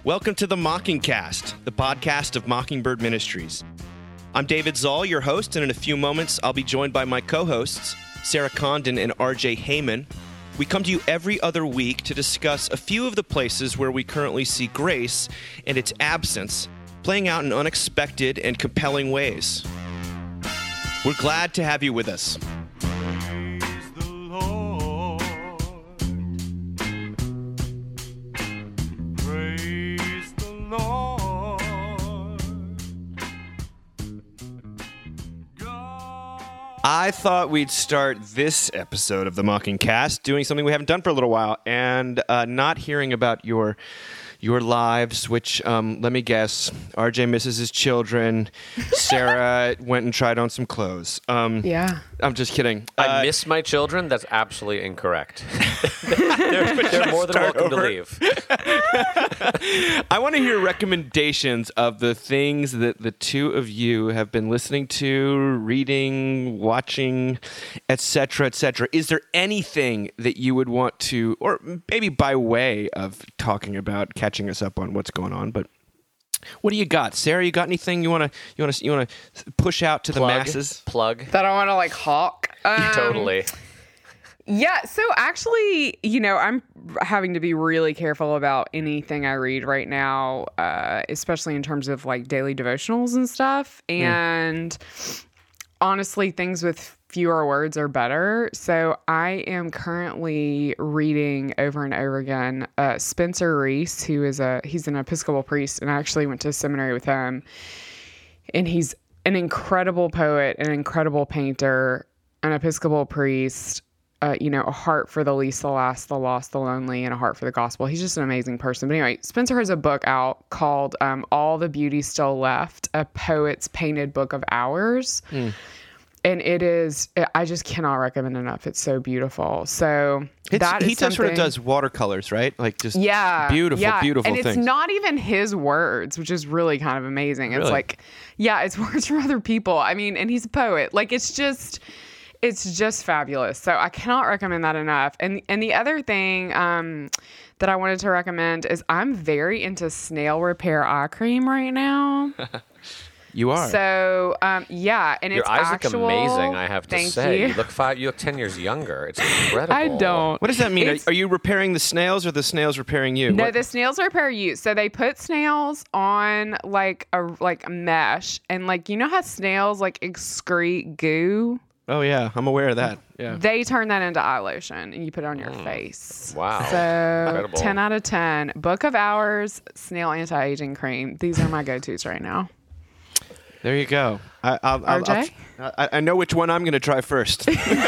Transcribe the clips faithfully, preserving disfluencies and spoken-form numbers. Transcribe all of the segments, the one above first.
Welcome to the Mockingcast, the podcast of Mockingbird Ministries. I'm David Zoll, your host, and in a few moments, I'll be joined by my co-hosts, Sarah Condon and R J Heyman. We come to you every other week to discuss a few of the places where we currently see grace and its absence playing out in unexpected and compelling ways. We're glad to have you with us. Praise the Lord. Praise the Lord. God. I thought we'd start this episode of the Mockingcast doing something we haven't done for a little while, and uh, not hearing about your your lives, which, um, let me guess, R J misses his children. Sarah went and tried on some clothes. Um, Yeah. I'm just kidding. I Uh, miss my children? That's absolutely incorrect. they're, they're more than Start welcome over. to leave. I want to hear recommendations of the things that the two of you have been listening to, reading, watching, et cetera, et cetera. Is there anything that you would want to, or maybe by way of talking about, catching us up on what's going on, but what do you got? Sarah, you got anything you want to you want to you want to push out to the Plug, masses? Plug. That I want to like hawk. Um, Totally. Yeah. So actually, you know, I'm having to be really careful about anything I read right now, uh, especially in terms of like daily devotionals and stuff. And honestly, things with fewer words are better. So I am currently reading over and over again uh, Spencer Reese, who is a he's an Episcopal priest, and I actually went to seminary with him. And he's an incredible poet, an incredible painter, an Episcopal priest. Uh, you know, a heart for the least, the last, the lost, the lonely, and a heart for the gospel. He's just an amazing person. But anyway, Spencer has a book out called um, All the Beauty Still Left, a poet's painted book of hours. Mm. And it is, I just cannot recommend enough. It's so beautiful. So It's, that he is just sort of something- does watercolors, right? Like just yeah, beautiful, yeah. beautiful and things. it's not even his words, which is really kind of amazing. It's Really? like, yeah, it's words from other people. I mean, and he's a poet. Like, it's just, it's just fabulous. So I cannot recommend that enough. And and the other thing um, that I wanted to recommend is I'm very into snail repair eye cream right now. You are. So um, yeah, and Your it's eyes actual, look amazing, I have to thank say. You. You look five you look ten years younger. It's incredible. I don't. What does that mean? Are, It's- are you repairing the snails or the snails repairing you? No, What- the snails repair you. So they put snails on like a like a mesh, and like you know how snails like excrete goo. Oh yeah, I'm aware of that. Yeah. They turn that into eye lotion, and you put it on your face. Wow. So Incredible. ten out of ten. Book of Hours snail anti-aging cream. These are my go-tos right now. There you go. I, I'll, I'll, R J? I'll, I, I know which one I'm going to try first.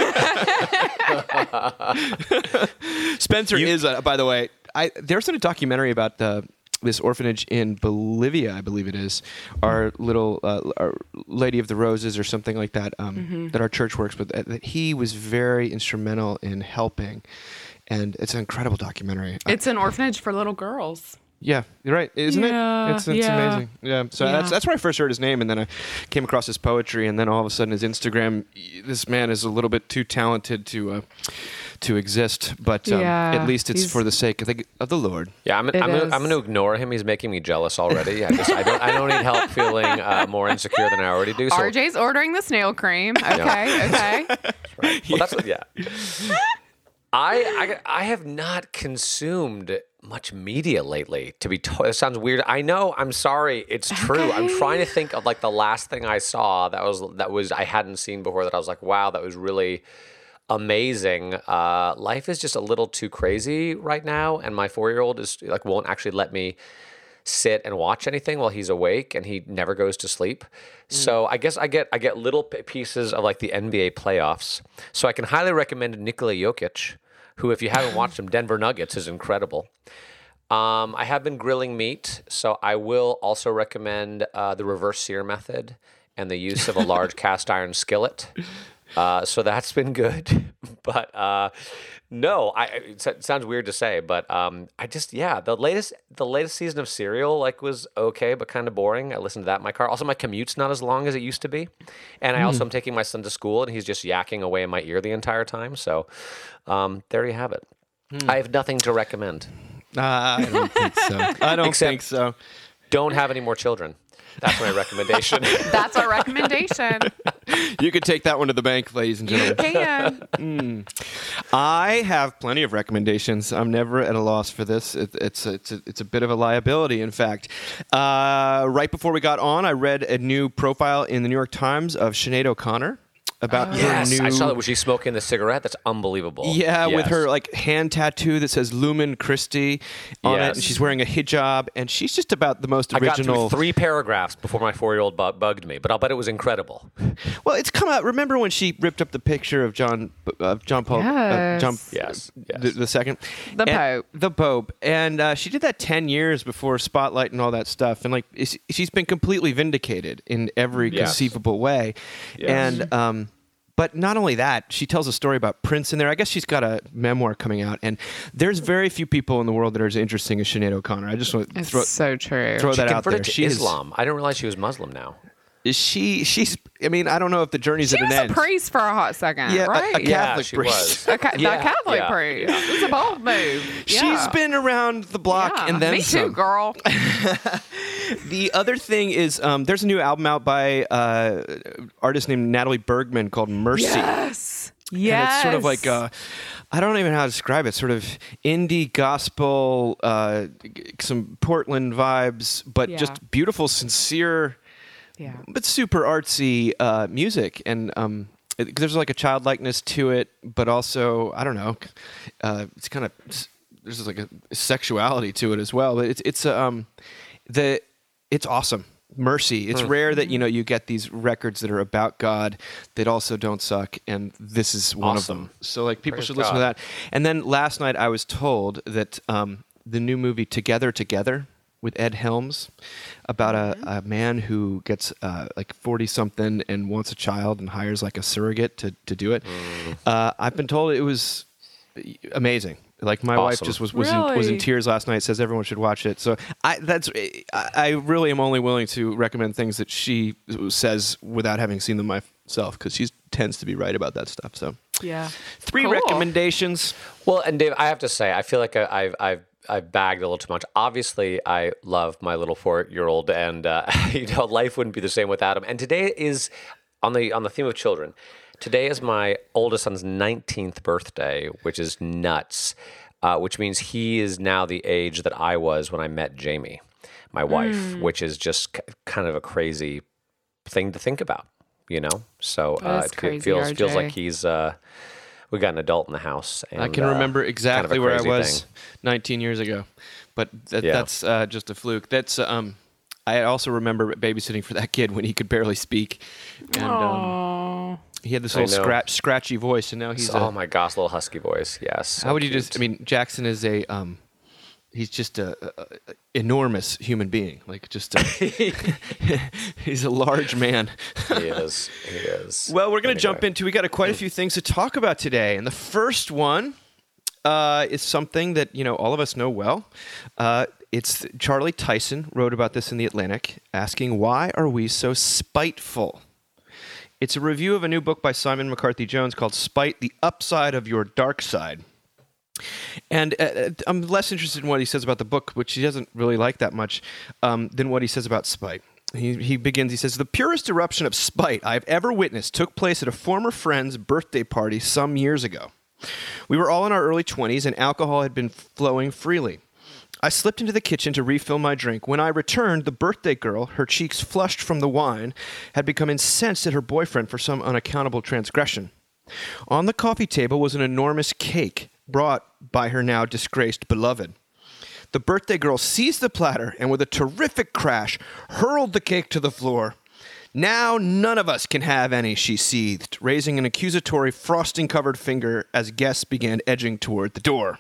Spencer is, uh, by the way, I there's a documentary about the. This orphanage in Bolivia, I believe it is, our little uh, our Lady of the Roses or something like that, um, Mm-hmm. that our church works with, that that he was very instrumental in helping. And it's an incredible documentary. It's an orphanage for little girls. Yeah, you're right, isn't Yeah, it? It's, it's yeah. amazing. Yeah, so Yeah. that's that's where I first heard his name, and then I came across his poetry, and then all of a sudden his Instagram. This man is a little bit too talented to uh, to exist, but um, Yeah, at least it's he's- for the sake of the, of the Lord. Yeah, I'm, I'm, It gonna, is. I'm going to ignore him. He's making me jealous already. I just I don't I don't need help feeling uh, more insecure than I already do. So, R J's ordering the snail cream. Okay, okay. well, that's yeah. I, I I have not consumed much media lately. To be told, it sounds weird. I know. I'm sorry. It's true. I'm Okay. trying to think of like the last thing I saw that was that was I hadn't seen before. That I was like, wow, that was really amazing. Uh, life is just a little too crazy right now, and my four year old is like won't actually let me sit and watch anything while he's awake, and he never goes to sleep. So I guess I get I get little p- pieces of like the N B A playoffs. So I can highly recommend Nikola Jokic, who, if you haven't watched him, Denver Nuggets is incredible. Um, I have been grilling meat, so I will also recommend uh, the reverse sear method and the use of a large cast iron skillet. Uh, so that's been good. But uh, no, I, it s- sounds weird to say, but um, I just yeah, the latest the latest season of Serial like was okay, but kind of boring. I listened to that in my car. Also, my commute's not as long as it used to be, and I also am taking my son to school, and he's just yakking away in my ear the entire time. So um, there you have it. I have nothing to recommend. Uh, I don't think so. I don't Except- think so. Don't have any more children. That's my recommendation. That's our recommendation. You could take that one to the bank, ladies and You gentlemen. can. I have plenty of recommendations. I'm never at a loss for this. It, it's it's a, it's a bit of a liability, in fact. Uh, right before we got on, I read a new profile in the New York Times of Sinead O'Connor about her yes, new. I saw that. Was she smoking the cigarette? That's unbelievable. Yeah, with Yes. her like hand tattoo that says Lumen Christi on it, and Yes. she's wearing a hijab, and she's just about the most I got original. through three paragraphs before my four-year-old bu- bugged me, but I'll bet it was incredible. Well, it's come out. Remember when she ripped up the picture of John, of John Paul, uh, Yes. John, Yes, yes. the, the second, The And- Pope. the Pope, and uh, she did that ten years before Spotlight and all that stuff, and like it's, she's been completely vindicated in every Yes. conceivable way, Yes. and um. But not only that, she tells a story about Prince in there. I guess she's got a memoir coming out, and there's very few people in the world that are as interesting as Sinead O'Connor. I just want to It's throw, so true. throw She that out there. converted to She is- Islam. I didn't realize she was Muslim now. Is she? She's. I mean, I don't know if the journey's She at an was a end. priest for a hot second, Yeah, a- right? a Catholic yeah, she priest. was. A ca- Yeah, the Catholic yeah, priest. yeah. It's a bold move. She's Yeah. been around the block Yeah, and then me some. too, girl. The other thing is, um, there's a new album out by uh, artist named Natalie Bergman called Mercy. Yes. And Yes. it's sort of like uh, I don't even know how to describe it. Sort of indie gospel, uh, g- some Portland vibes, but Yeah. just beautiful, sincere, Yeah. but super artsy uh, music. And um, it, there's like a childlikeness to it, but also I don't know. Uh, it's kind of there's just like a sexuality to it as well. But it's it's um the it's awesome. Mercy. It's rare that you know you get these records that are about God that also don't suck, and this is one Awesome. of them. So like people Praise should listen to God. that. And then last night I was told that um, the new movie Together Together with Ed Helms about a, a man who gets uh, like forty something and wants a child and hires like a surrogate to to do it. Uh, I've been told it was amazing. Like my wife Awesome. just was was, in, was in Really? tears last night. Says everyone should watch it. So I that's I, I really am only willing to recommend things that she says without having seen them myself because she tends to be right about that stuff. So Yeah. three Cool. recommendations. Well, and Dave, I have to say, I feel like I- I've I've I've bagged a little too much. Obviously, I love my little four-year-old, and uh, you know, life wouldn't be the same without him. And today is on the on the theme of children. Today is my oldest son's nineteenth birthday, which is nuts. Uh, which means he is now the age that I was when I met Jamie, my wife, which is just k- kind of a crazy thing to think about, you know. So uh, That's it fe- crazy, feels feels R J. like he's. Uh, we got an adult in the house. And, I can uh, remember kind of a exactly where I crazy was thing. nineteen years ago, but that, Yeah. that's uh, just a fluke. That's um, I also remember babysitting for that kid when he could barely speak, and um, Oh. he had this I little know. scratch, scratchy voice, and now he's. oh a, my gosh, little husky voice. Yes. so how would you cute. just? I mean, Jackson is a um, he's just a, a, a enormous human being. Like just, a, he's a large man. he is. He is. Well, we're going Anyway. to jump into. We got a, quite a few things to talk about today, and the first one uh, is something that you know all of us know well. Uh, it's Charlie Tyson wrote about this in the Atlantic, asking why are we so spiteful. It's a review of a new book by Simon McCarthy Jones called "Spite: The Upside of Your Dark Side." And uh, I'm less interested in what he says about the book, which he doesn't really like that much, um, than what he says about spite. He, he begins, he says, "The purest eruption of spite I've ever witnessed took place at a former friend's birthday party some years ago. We were all in our early twenties, and alcohol had been flowing freely. I slipped into the kitchen to refill my drink. When I returned, the birthday girl, her cheeks flushed from the wine, had become incensed at her boyfriend for some unaccountable transgression. On the coffee table was an enormous cake brought by her now disgraced beloved. The birthday girl seized the platter and with a terrific crash hurled the cake to the floor. Now none of us can have any, she seethed, raising an accusatory frosting-covered finger as guests began edging toward the door."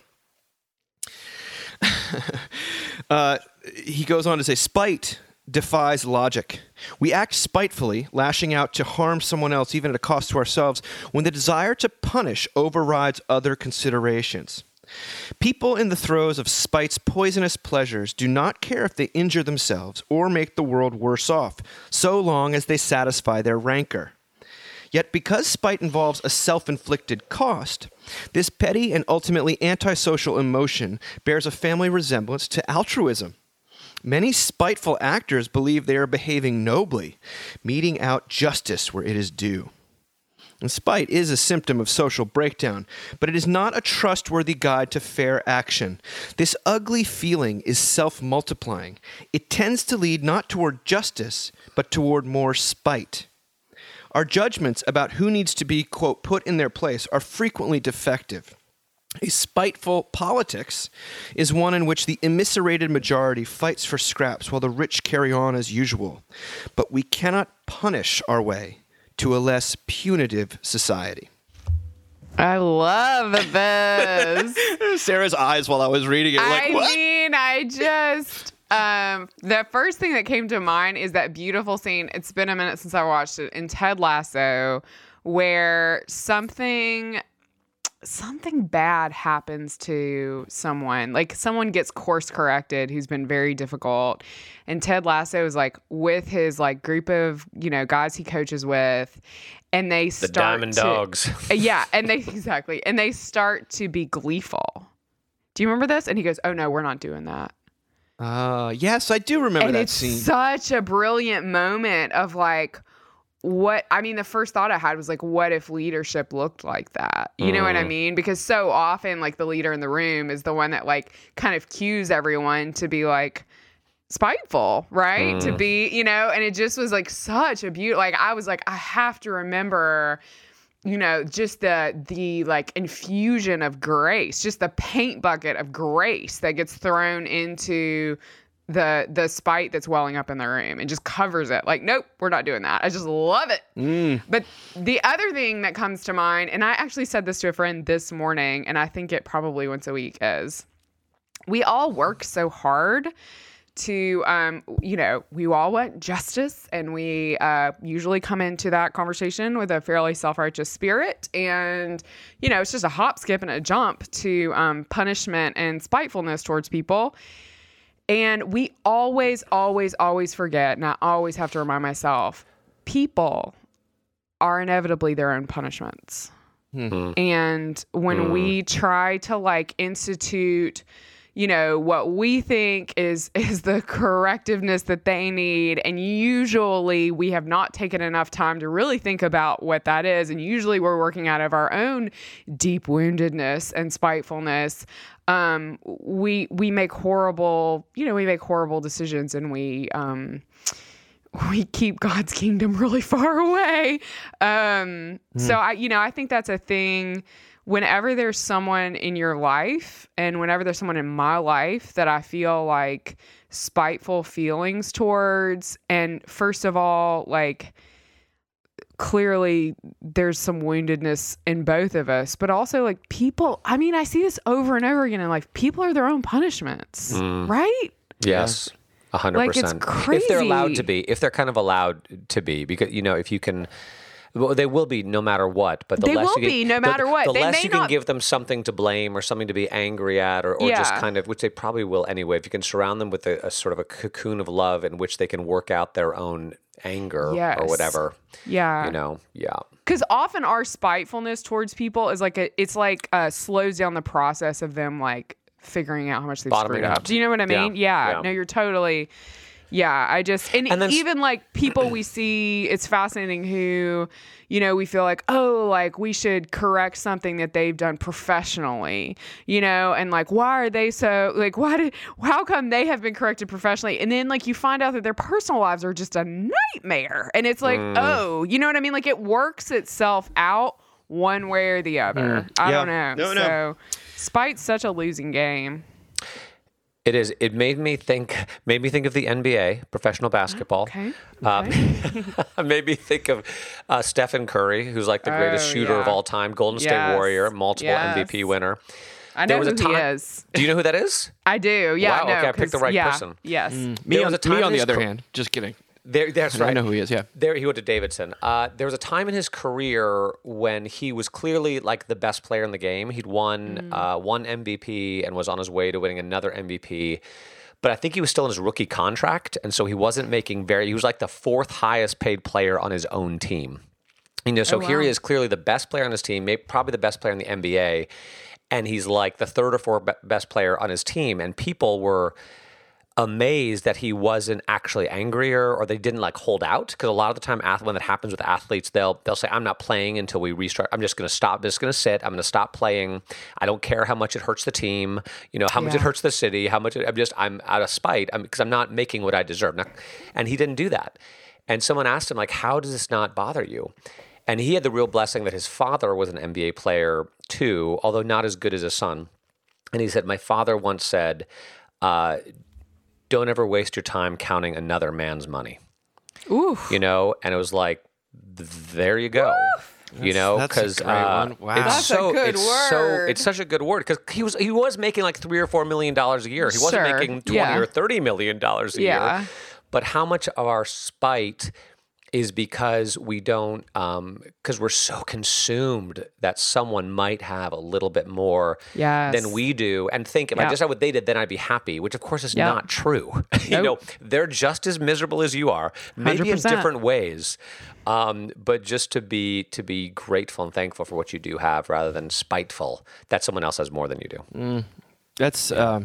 uh, he goes on to say, "Spite defies logic. We act spitefully, lashing out to harm someone else, even at a cost to ourselves, when the desire to punish overrides other considerations. People in the throes of spite's poisonous pleasures do not care if they injure themselves or make the world worse off, so long as they satisfy their rancor. Yet because spite involves a self-inflicted cost, this petty and ultimately antisocial emotion bears a family resemblance to altruism. Many spiteful actors believe they are behaving nobly, meting out justice where it is due. And spite is a symptom of social breakdown, but it is not a trustworthy guide to fair action. This ugly feeling is self-multiplying. It tends to lead not toward justice, but toward more spite. Our judgments about who needs to be, quote, put in their place are frequently defective. A spiteful politics is one in which the immiserated majority fights for scraps while the rich carry on as usual. But we cannot punish our way to a less punitive society. I love this. Sarah's eyes while I was reading it, like, I what? mean, I just... Um, the first thing that came to mind is that beautiful scene. It's been a minute since I watched it in Ted Lasso, where something... something bad happens to someone, like someone gets course corrected who's been very difficult, and Ted Lasso is like with his like group of, you know, guys he coaches with, and they The start Diamond to, Dogs. yeah, and they exactly, and they start to be gleeful. Do you remember this? And he goes, "Oh no, we're not doing that." Uh, yes, I do remember And that it's scene. such a brilliant moment of like, what I mean, the first thought I had was like, what if leadership looked like that? You know what I mean? Because so often, like, the leader in the room is the one that like kind of cues everyone to be like spiteful, right? To be, you know, and it just was like such a beautiful, like, I was like, I have to remember, you know, just the the like infusion of grace, just the paint bucket of grace that gets thrown into the the spite that's welling up in the room and just covers it. Like, nope, we're not doing that. I just love it. Mm. But the other thing that comes to mind, and I actually said this to a friend this morning, and I think it probably once a week, is we all work so hard to, um, you know, we all want justice, and we uh, usually come into that conversation with a fairly self-righteous spirit. And, you know, it's just a hop, skip, and a jump to um, punishment and spitefulness towards people. And we always, always, always forget, and I always have to remind myself, people are inevitably their own punishments. Mm-hmm. And when Mm. we try to like institute, you know, what we think is is the correctiveness that they need, and usually we have not taken enough time to really think about what that is, and usually we're working out of our own deep woundedness and spitefulness. Um, we we make horrible, you know, we make horrible decisions, and we um, we keep God's kingdom really far away. Um, mm. So I, you know, I think that's a thing. Whenever there's someone in your life, and whenever there's someone in my life that I feel like spiteful feelings towards, and first of all, like, clearly there's some woundedness in both of us, but also like people, I mean, I see this over and over again in life. People are their own punishments, Mm. right? Yes. A hundred Like, it's percent. crazy. If they're allowed to be, if they're kind of allowed to be, because, you know, if you can, well, they will be no matter what, but the They less will you can, be no the- matter what. The They less may you can not- give them something to blame or something to be angry at, or, or just Yeah. kind of, which they probably will anyway, if you can surround them with a, a sort of a cocoon of love in which they can work out their own anger Yes. or whatever, Yeah. you know, yeah. Because often our spitefulness towards people is like a, it's like uh, slows down the process of them like figuring out how much they've Bottoming screwed up. out. Do you know what I Yeah. mean? Yeah. Yeah. No, you're totally. Yeah, I just and, And then s- even like people we see, it's fascinating who, you know, we feel like, oh, like we should correct something that they've done professionally, you know, and like why are they so like why did how come they have been corrected professionally, and then like you find out that their personal lives are just a nightmare, and it's like Mm. oh, you know what I mean? Like it works itself out one way or the other. I Yeah. don't know. No, no. so spite's such a losing game. It is. It made me think. Made me think of the N B A, professional basketball. Okay. Um, okay. made me think of uh, Stephen Curry, who's like the greatest Oh, shooter of yeah. all time, Golden State Yes. Warrior, multiple Yes. M V P winner. I There know was who a time- he is. Do you know who that is? I do. Yeah. Wow, no, okay, I picked the 'cause- right yeah, person. Yes. Me There on, was a time me in on the his other co- hand. Just kidding. There, that's I right. know who he is, yeah. There, he went to Davidson. Uh, there was a time in his career when he was clearly like the best player in the game. He'd won Mm. uh, one M V P and was on his way to winning another M V P. But I think he was still in his rookie contract, and so he wasn't making very. He was like the fourth highest paid player on his own team. You know, so Oh, here he wow. is, clearly the best player on his team, maybe probably the best player in the N B A, and he's like the third or fourth be- best player on his team, and people were amazed that he wasn't actually angrier or they didn't like hold out, because a lot of the time ath- when that happens with athletes, they'll they'll say, I'm not playing until we restart. I'm just going to stop. I'm just going to sit. I'm going to stop playing. I don't care how much it hurts the team, you know, how much it Yeah. hurts the city, how much it, I'm just I'm out of spite because I'm, I'm not making what I deserve. Now, and he didn't do that. And someone asked him, like, how does this not bother you? And he had the real blessing that his father was an N B A player too, although not as good as his son. And he said, my father once said, uh, don't ever waste your time counting another man's money. Ooh. You know, and it was like, th- there you go. You know, that's a because great uh, one. Wow. it's That's a so good it's so word. it's such a good word because he was he was making like three or four million dollars a year. He wasn't Sure. making twenty Yeah. or thirty million dollars a Yeah. year. But how much of our spite is because we don't, because we're so consumed that someone might have a little bit more Yes. than we do, and think if I Yeah. just had what they did, then I'd be happy. Which of course is Yeah. not true. you know, they're just as miserable as you are, maybe one hundred percent. in different ways. Um, but just to be to be grateful and thankful for what you do have, rather than spiteful that someone else has more than you do. That's um,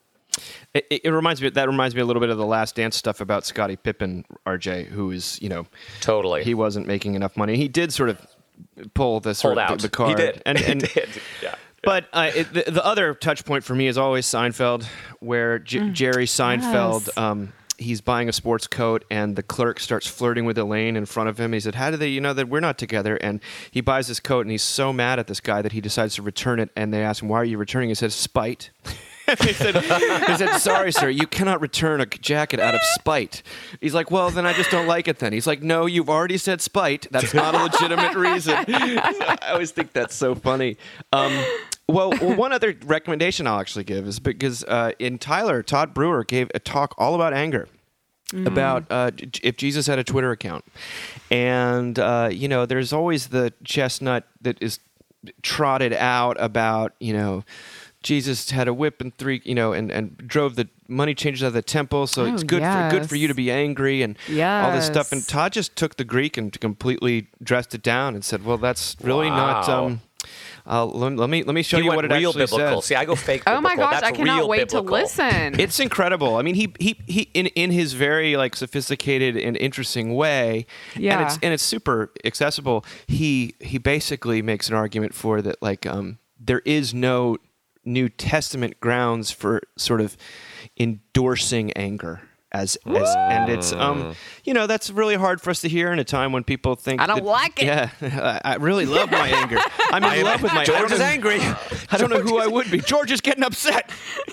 it, it reminds me that reminds me a little bit of the Last Dance stuff about Scottie Pippen, R J, who is, you know, Totally. he wasn't making enough money. He did sort of pull the sort Hold of out. the, the card. He did. And, and he did. Yeah. But uh, it, the, the other touch point for me is always Seinfeld, where J- Jerry Seinfeld, Yes. um, he's buying a sports coat, and the clerk starts flirting with Elaine in front of him. He said, "How do they, you know, that we're not together?" And he buys this coat, and he's so mad at this guy that he decides to return it. And they ask him, "Why are you returning?" He says, "Spite." he, said, he said, "Sorry, sir, you cannot return a jacket out of spite." He's like, "Well, then I just don't like it then." He's like, "No, you've already said spite. That's not a legitimate reason." I always think that's so funny. Um, well, one other recommendation I'll actually give is because uh, in Tyler, Todd Brewer gave a talk all about anger. About uh, j- if Jesus had a Twitter account. And, uh, you know, there's always the chestnut that is trotted out about, you know, Jesus had a whip and three, you know, and, and drove the money changers out of the temple. So it's Oh, good for good for yes. you to be angry and all this stuff. And Yes. Todd just took the Greek and completely dressed it down and said, well, that's really not. Wow. Um, uh, let, let me let me show He you went what it real actually biblical. says. See, I go fake Oh biblical. my gosh, That's I cannot real wait biblical. to listen. It's incredible. I mean, he he he in in his very like sophisticated and interesting way, and Yeah. it's and it's super accessible. He he basically makes an argument for that, like um, there is no New Testament grounds for sort of endorsing anger. As, as and it's um you know that's really hard for us to hear in a time when people think I don't that- like it. Yeah, I I really love my anger. I'm in love with my. I George don't is know- angry. I don't know who I would be. George is getting upset.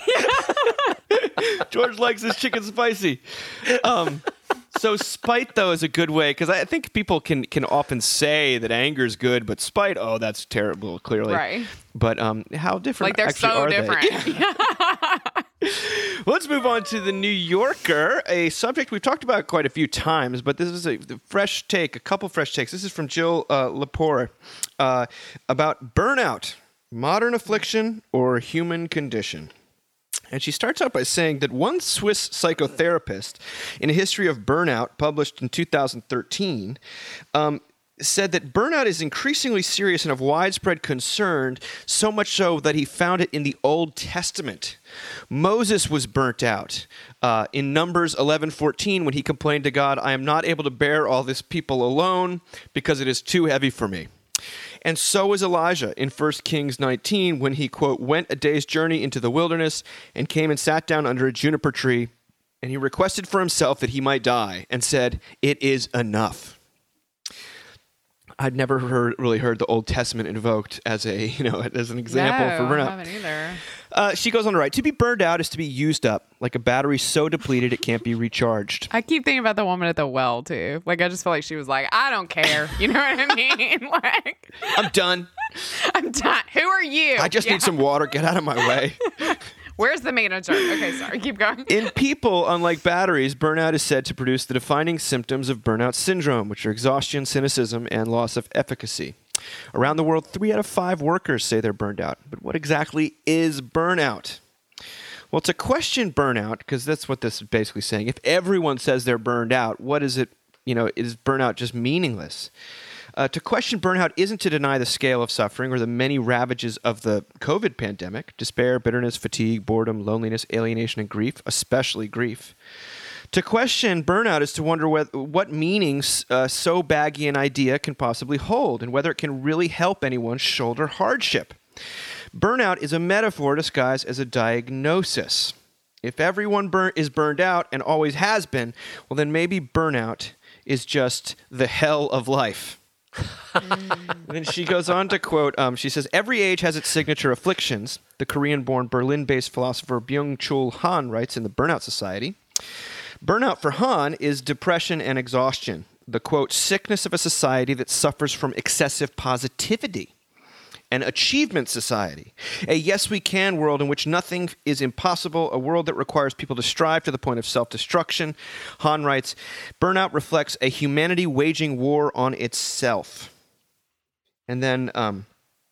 George likes his chicken spicy. Um, so spite though is a good way because I think people can can often say that anger is good, but spite, oh, that's terrible. Clearly, Right. But um, how different? Like they're actually so are they? different. Let's move on to the New Yorker, a subject we've talked about quite a few times, but this is a fresh take, a couple fresh takes. This is from Jill uh, Lepore uh, about burnout, modern affliction, or human condition. And she starts out by saying that one Swiss psychotherapist in a history of burnout published in two thousand thirteen um, said that burnout is increasingly serious and of widespread concern, so much so that he found it in the Old Testament. Moses was burnt out uh, in Numbers eleven fourteen when he complained to God, "I am not able to bear all this people alone because it is too heavy for me." And so was Elijah in First Kings nineteen when he, quote, went a day's journey into the wilderness and came and sat down under a juniper tree, and he requested for himself that he might die and said, "It is enough." I'd never heard, really heard the Old Testament invoked as a, you know, as an example no, for burnout. I haven't either. Uh, she goes on to write, to be burned out is to be used up, like a battery so depleted it can't be recharged. I keep thinking about the woman at the well too. Like I just feel like she was like, I don't care. You know what I mean? Like I'm done. I'm done. Who are you? I just Yeah. need some water. Get out of my way. Where's the manager? Okay, sorry. Keep going. In people, unlike batteries, burnout is said to produce the defining symptoms of burnout syndrome, which are exhaustion, cynicism, and loss of efficacy. Around the world, three out of five workers say they're burned out. But what exactly is burnout? Well, to question burnout, because that's what this is basically saying, if everyone says they're burned out, what is it, you know, is burnout just meaningless? Uh, to question burnout isn't to deny the scale of suffering or the many ravages of the COVID pandemic: despair, bitterness, fatigue, boredom, loneliness, alienation, and grief, especially grief. To question burnout is to wonder what, what meanings uh, so baggy an idea can possibly hold and whether it can really help anyone shoulder hardship. Burnout is a metaphor disguised as a diagnosis. If everyone burn- is burned out and always has been, well, then maybe burnout is just the hell of life. And then she goes on to quote, um, she says, every age has its signature afflictions. The Korean-born Berlin-based philosopher Byung-Chul Han writes in the Burnout Society. Burnout for Han is depression and exhaustion, the, quote, sickness of a society that suffers from excessive positivity. An achievement society, a yes-we-can world in which nothing is impossible, a world that requires people to strive to the point of self-destruction. Han writes, burnout reflects a humanity waging war on itself. And then um,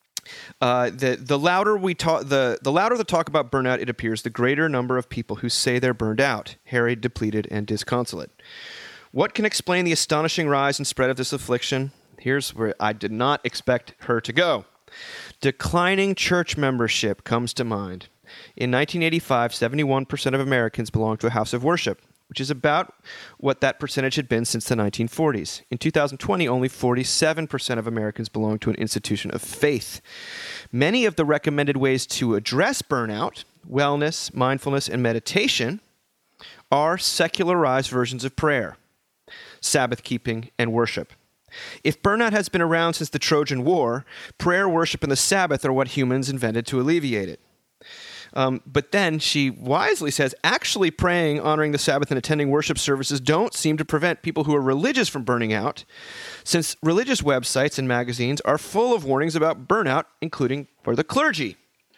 uh, the the louder we talk, the the louder the talk about burnout, it appears, the greater number of people who say they're burned out, harried, depleted, and disconsolate. What can explain the astonishing rise and spread of this affliction? Here's where I did not expect her to go. Declining church membership comes to mind. In nineteen eighty-five, seventy-one percent of Americans belonged to a house of worship, which is about what that percentage had been since the nineteen forties. In two thousand twenty, only forty-seven percent of Americans belong to an institution of faith. Many of the recommended ways to address burnout, wellness, mindfulness, and meditation, are secularized versions of prayer, Sabbath keeping, and worship. If burnout has been around since the Trojan War, prayer, worship, and the Sabbath are what humans invented to alleviate it. Um, but then she wisely says, actually praying, honoring the Sabbath, and attending worship services don't seem to prevent people who are religious from burning out, since religious websites and magazines are full of warnings about burnout, including for the clergy.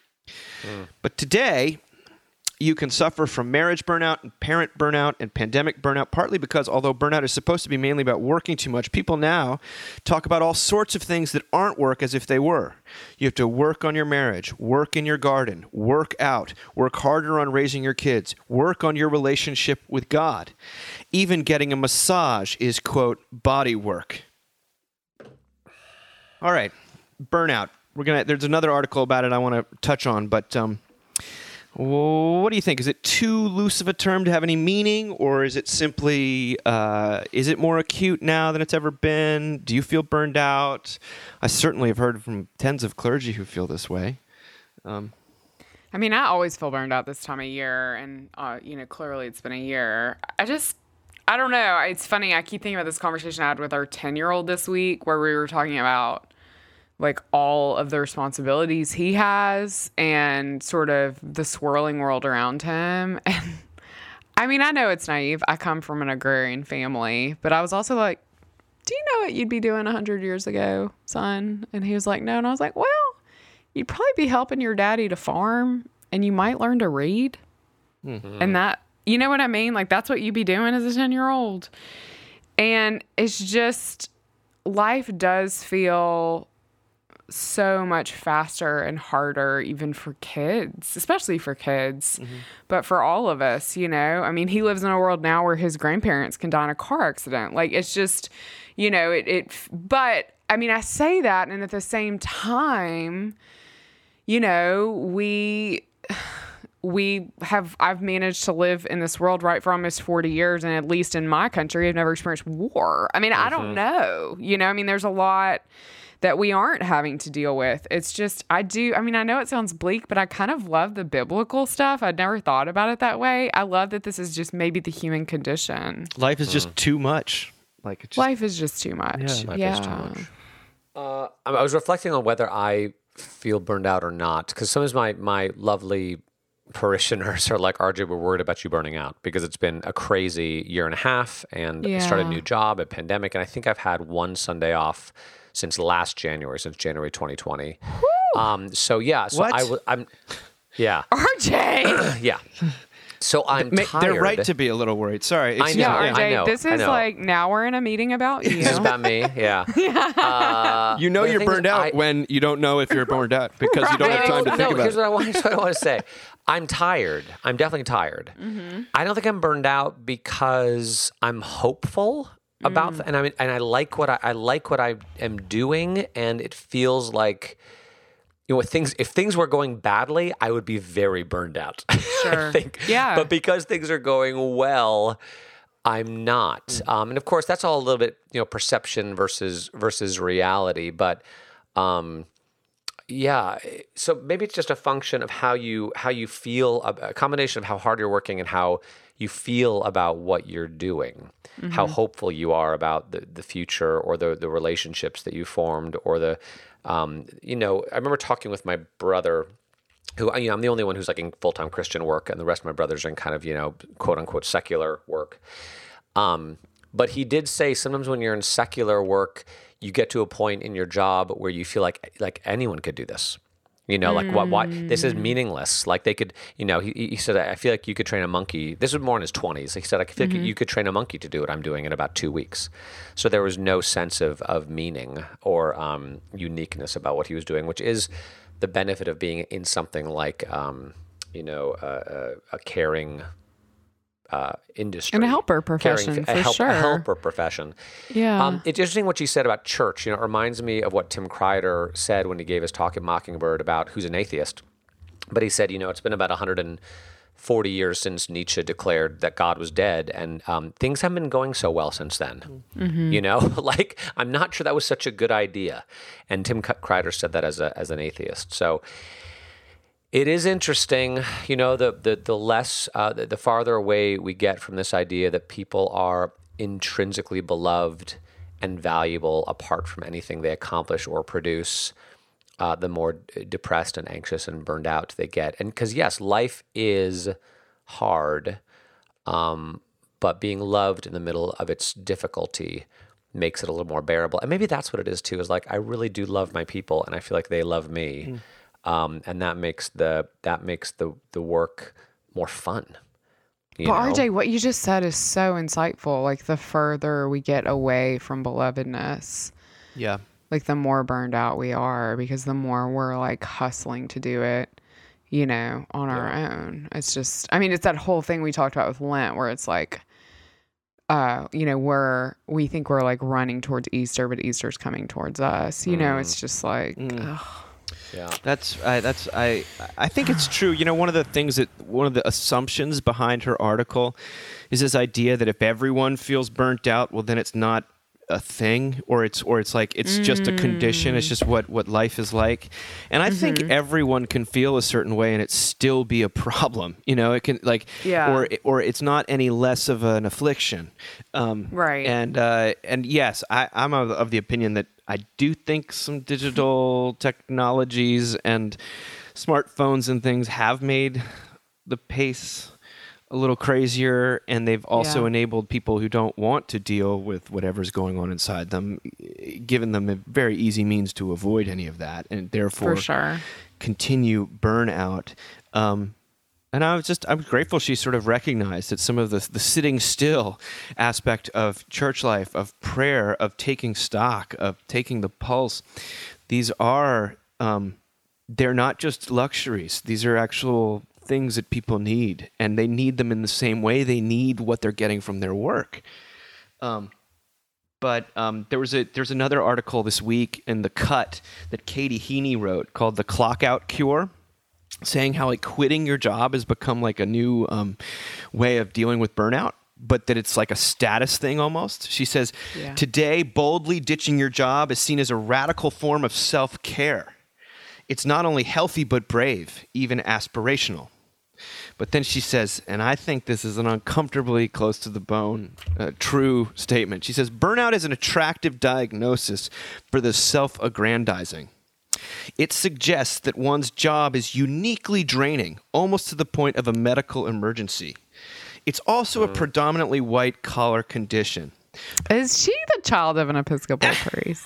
Mm. But today, you can suffer from marriage burnout and parent burnout and pandemic burnout, partly because although burnout is supposed to be mainly about working too much, people now talk about all sorts of things that aren't work as if they were. You have to work on your marriage, work in your garden, work out, work harder on raising your kids, work on your relationship with God. Even getting a massage is, quote, body work. All right, burnout. We're gonna. There's another article about it I want to touch on, but um, what do you think? Is it too loose of a term to have any meaning, or is it simply, uh, is it more acute now than it's ever been? Do you feel burned out? I certainly have heard from tens of clergy who feel this way. Um, I mean, I always feel burned out this time of year, and, uh, you know, clearly it's been a year. I just, I don't know. It's funny. I keep thinking about this conversation I had with our ten-year-old this week where we were talking about like all of the responsibilities he has and sort of the swirling world around him. And I mean, I know it's naive. I come from an agrarian family, but I was also like, do you know what you'd be doing a hundred years ago, son? And he was like, no. And I was like, well, you'd probably be helping your daddy to farm and you might learn to read. Mm-hmm. And that, you know what I mean? Like that's what you'd be doing as a ten year old. And it's just, life does feel so much faster and harder even for kids, especially for kids, mm-hmm. but for all of us, you know, I mean, he lives in a world now where his grandparents can die in a car accident. Like it's just, you know, it, it, but I mean, I say that. And at the same time, you know, we, we have, I've managed to live in this world, right, for almost forty years. And at least in my country, I've never experienced war. I mean, mm-hmm. I don't know, you know, I mean, there's a lot that we aren't having to deal with. It's just, I do, I mean, I know it sounds bleak, but I kind of love the biblical stuff. I'd never thought about it that way. I love that this is just maybe the human condition. Life is just mm. too much. Like it's just, Life is just too much. Yeah, life yeah. is too much. Uh, I was reflecting on whether I feel burned out or not, because sometimes my, my lovely parishioners are like, R J, we're worried about you burning out because it's been a crazy year and a half and yeah. I started a new job, a pandemic, and I think I've had one Sunday off since last January, since January twenty twenty. Um, so yeah, so what? I w- I'm, yeah. R J! yeah. So I'm Ma- tired. They're right to be a little worried. Sorry. I know, yeah, I R J, know, this I is know. like, now we're in a meeting about you. This is about me, yeah. yeah. Uh, You know but the you're thing burned is, out I- when you don't know if you're burned out because you don't have time to no, think about here's it. what I want, here's what I want to say. I'm tired. I'm definitely tired. Mm-hmm. I don't think I'm burned out because I'm hopeful. about, th- and I mean, and I like what I, I like what I am doing, and it feels like, you know, if things if things were going badly, I would be very burned out. Sure. I think. Yeah. But because things are going well, I'm not. Mm. Um, and of course, that's all a little bit, you know, perception versus versus reality. But um, yeah, so maybe it's just a function of how you how you feel, a, a combination of how hard you're working and how you feel about what you're doing, mm-hmm. how hopeful you are about the, the future or the the relationships that you formed or the, um, you know, I remember talking with my brother, who, you know, I'm the only one who's like in full-time Christian work, and the rest of my brothers are in kind of, you know, quote unquote secular work. Um, but he did say sometimes when you're in secular work, you get to a point in your job where you feel like like anyone could do this. You know, like what? Why this is meaningless? Like they could, you know. He, he said, "I feel like you could train a monkey." This was more in his twenties. He said, "I feel like you could train a monkey to do what I'm doing in about two weeks." So there was no sense of of meaning or um, uniqueness about what he was doing, which is the benefit of being in something like, um, you know, a, a, a caring uh, industry And a helper Caring- profession, a, for help, sure. a helper profession. Yeah. Um, it's interesting what you said about church. You know, it reminds me of what Tim Kreider said when he gave his talk at Mockingbird about who's an atheist. But he said, you know, it's been about one hundred forty years since Nietzsche declared that God was dead, and um, things haven't been going so well since then. Mm-hmm. You know, like I'm not sure that was such a good idea. And Tim Kreider said that as a as an atheist. So it is interesting, you know, the the the less, uh, the, the farther away we get from this idea that people are intrinsically beloved and valuable apart from anything they accomplish or produce, uh, the more d- depressed and anxious and burned out they get. And because yes, life is hard, um, but being loved in the middle of its difficulty makes it a little more bearable. And maybe that's what it is too. Is like I really do love my people, and I feel like they love me. Mm. Um, and that makes the that makes the the work more fun. You but know? R J, what you just said is so insightful. Like the further we get away from belovedness, Yeah. like the more burned out we are, because the more we're like hustling to do it, you know, on yeah. our own. It's just, I mean, it's that whole thing we talked about with Lent, where it's like, uh, you know, we're we think we're like running towards Easter, but Easter's coming towards us. You mm. know, it's just like. Mm. Yeah, that's I, that's I I think it's true. You know, one of the things that one of the assumptions behind her article is this idea that if everyone feels burnt out, well, then it's not a thing, or it's or it's like it's mm. just a condition. It's just what what life is like. And I mm-hmm. think everyone can feel a certain way, and it still be a problem. You know, it can like yeah. or or it's not any less of an affliction. Um, right. And uh, and yes, I, I'm of, of the opinion that. I do think some digital technologies and smartphones and things have made the pace a little crazier, and they've also yeah. enabled people who don't want to deal with whatever's going on inside them, given them a very easy means to avoid any of that, and therefore For sure. continue burnout. Um, And I was just, I was grateful she sort of recognized that some of the the sitting still aspect of church life, of prayer, of taking stock, of taking the pulse, these are, um, they're not just luxuries. These are actual things that people need, and they need them in the same way they need what they're getting from their work. Um, but um, there was a there's another article this week in The Cut that Katie Heaney wrote called "The Clock Out Cure," saying how like quitting your job has become like a new um, way of dealing with burnout, but that it's like a status thing almost. She says, yeah. today, boldly ditching your job is seen as a radical form of self-care. It's not only healthy, but brave, even aspirational. But then she says, and I think this is an uncomfortably close to the bone, uh, true statement. She says, burnout is an attractive diagnosis for the self-aggrandizing. It suggests that one's job is uniquely draining, almost to the point of a medical emergency. It's also a predominantly white-collar condition. Is she the child of an Episcopal priest?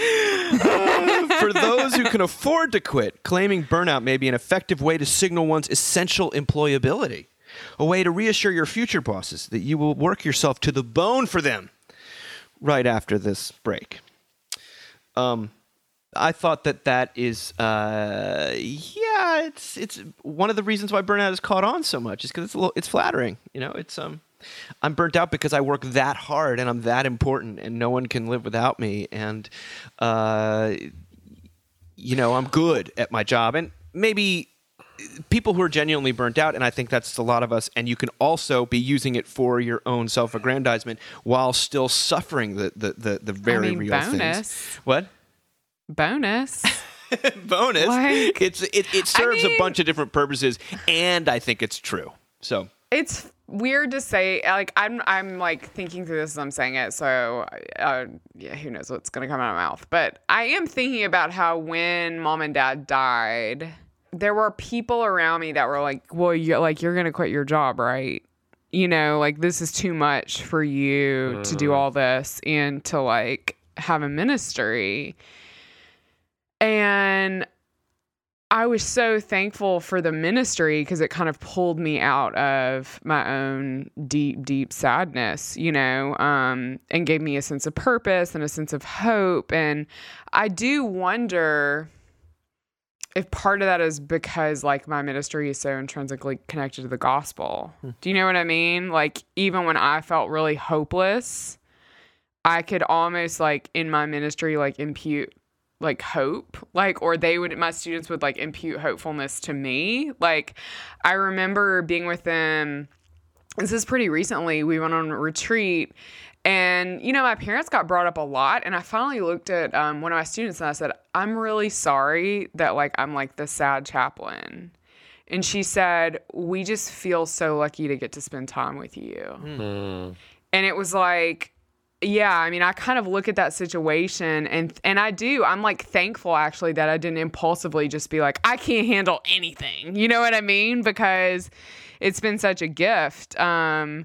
uh, for those who can afford to quit, claiming burnout may be an effective way to signal one's essential employability, a way to reassure your future bosses that you will work yourself to the bone for them right after this break. Um... I thought that that is, uh, yeah, it's it's one of the reasons why burnout has caught on so much is because it's a little, it's flattering, you know. It's um, I'm burnt out because I work that hard and I'm that important and no one can live without me. And, uh, you know, I'm good at my job. And maybe people who are genuinely burnt out, and I think that's a lot of us, and you can also be using it for your own self-aggrandizement while still suffering the, the, the, the very I mean, real bonus. things. What? Bonus. Bonus. Like, it's it, it serves I mean, a bunch of different purposes, and I think it's true. So it's weird to say. Like I'm, I'm like thinking through this as I'm saying it. So, uh, yeah, who knows what's gonna come out of my mouth? But I am thinking about how when mom and dad died, there were people around me that were like, "Well, you're like you're gonna quit your job, right? You know, like this is too much for you mm. to do all this and to like have a ministry." And I was so thankful for the ministry because it kind of pulled me out of my own deep, deep sadness, you know, um, and gave me a sense of purpose and a sense of hope. And I do wonder if part of that is because like my ministry is so intrinsically connected to the gospel. Hmm. Do you know what I mean? Like even when I felt really hopeless, I could almost like in my ministry, like impute like hope, like, or they would, my students would like impute hopefulness to me. Like I remember being with them, this is pretty recently, we went on a retreat and, you know, my parents got brought up a lot. And I finally looked at um, one of my students and I said, I'm really sorry that like, I'm like the sad chaplain. And she said, we just feel so lucky to get to spend time with you. Mm. And it was like, yeah, I mean, I kind of look at that situation and and I do. I'm like thankful actually that I didn't impulsively just be like, I can't handle anything. You know what I mean? Because it's been such a gift. Um,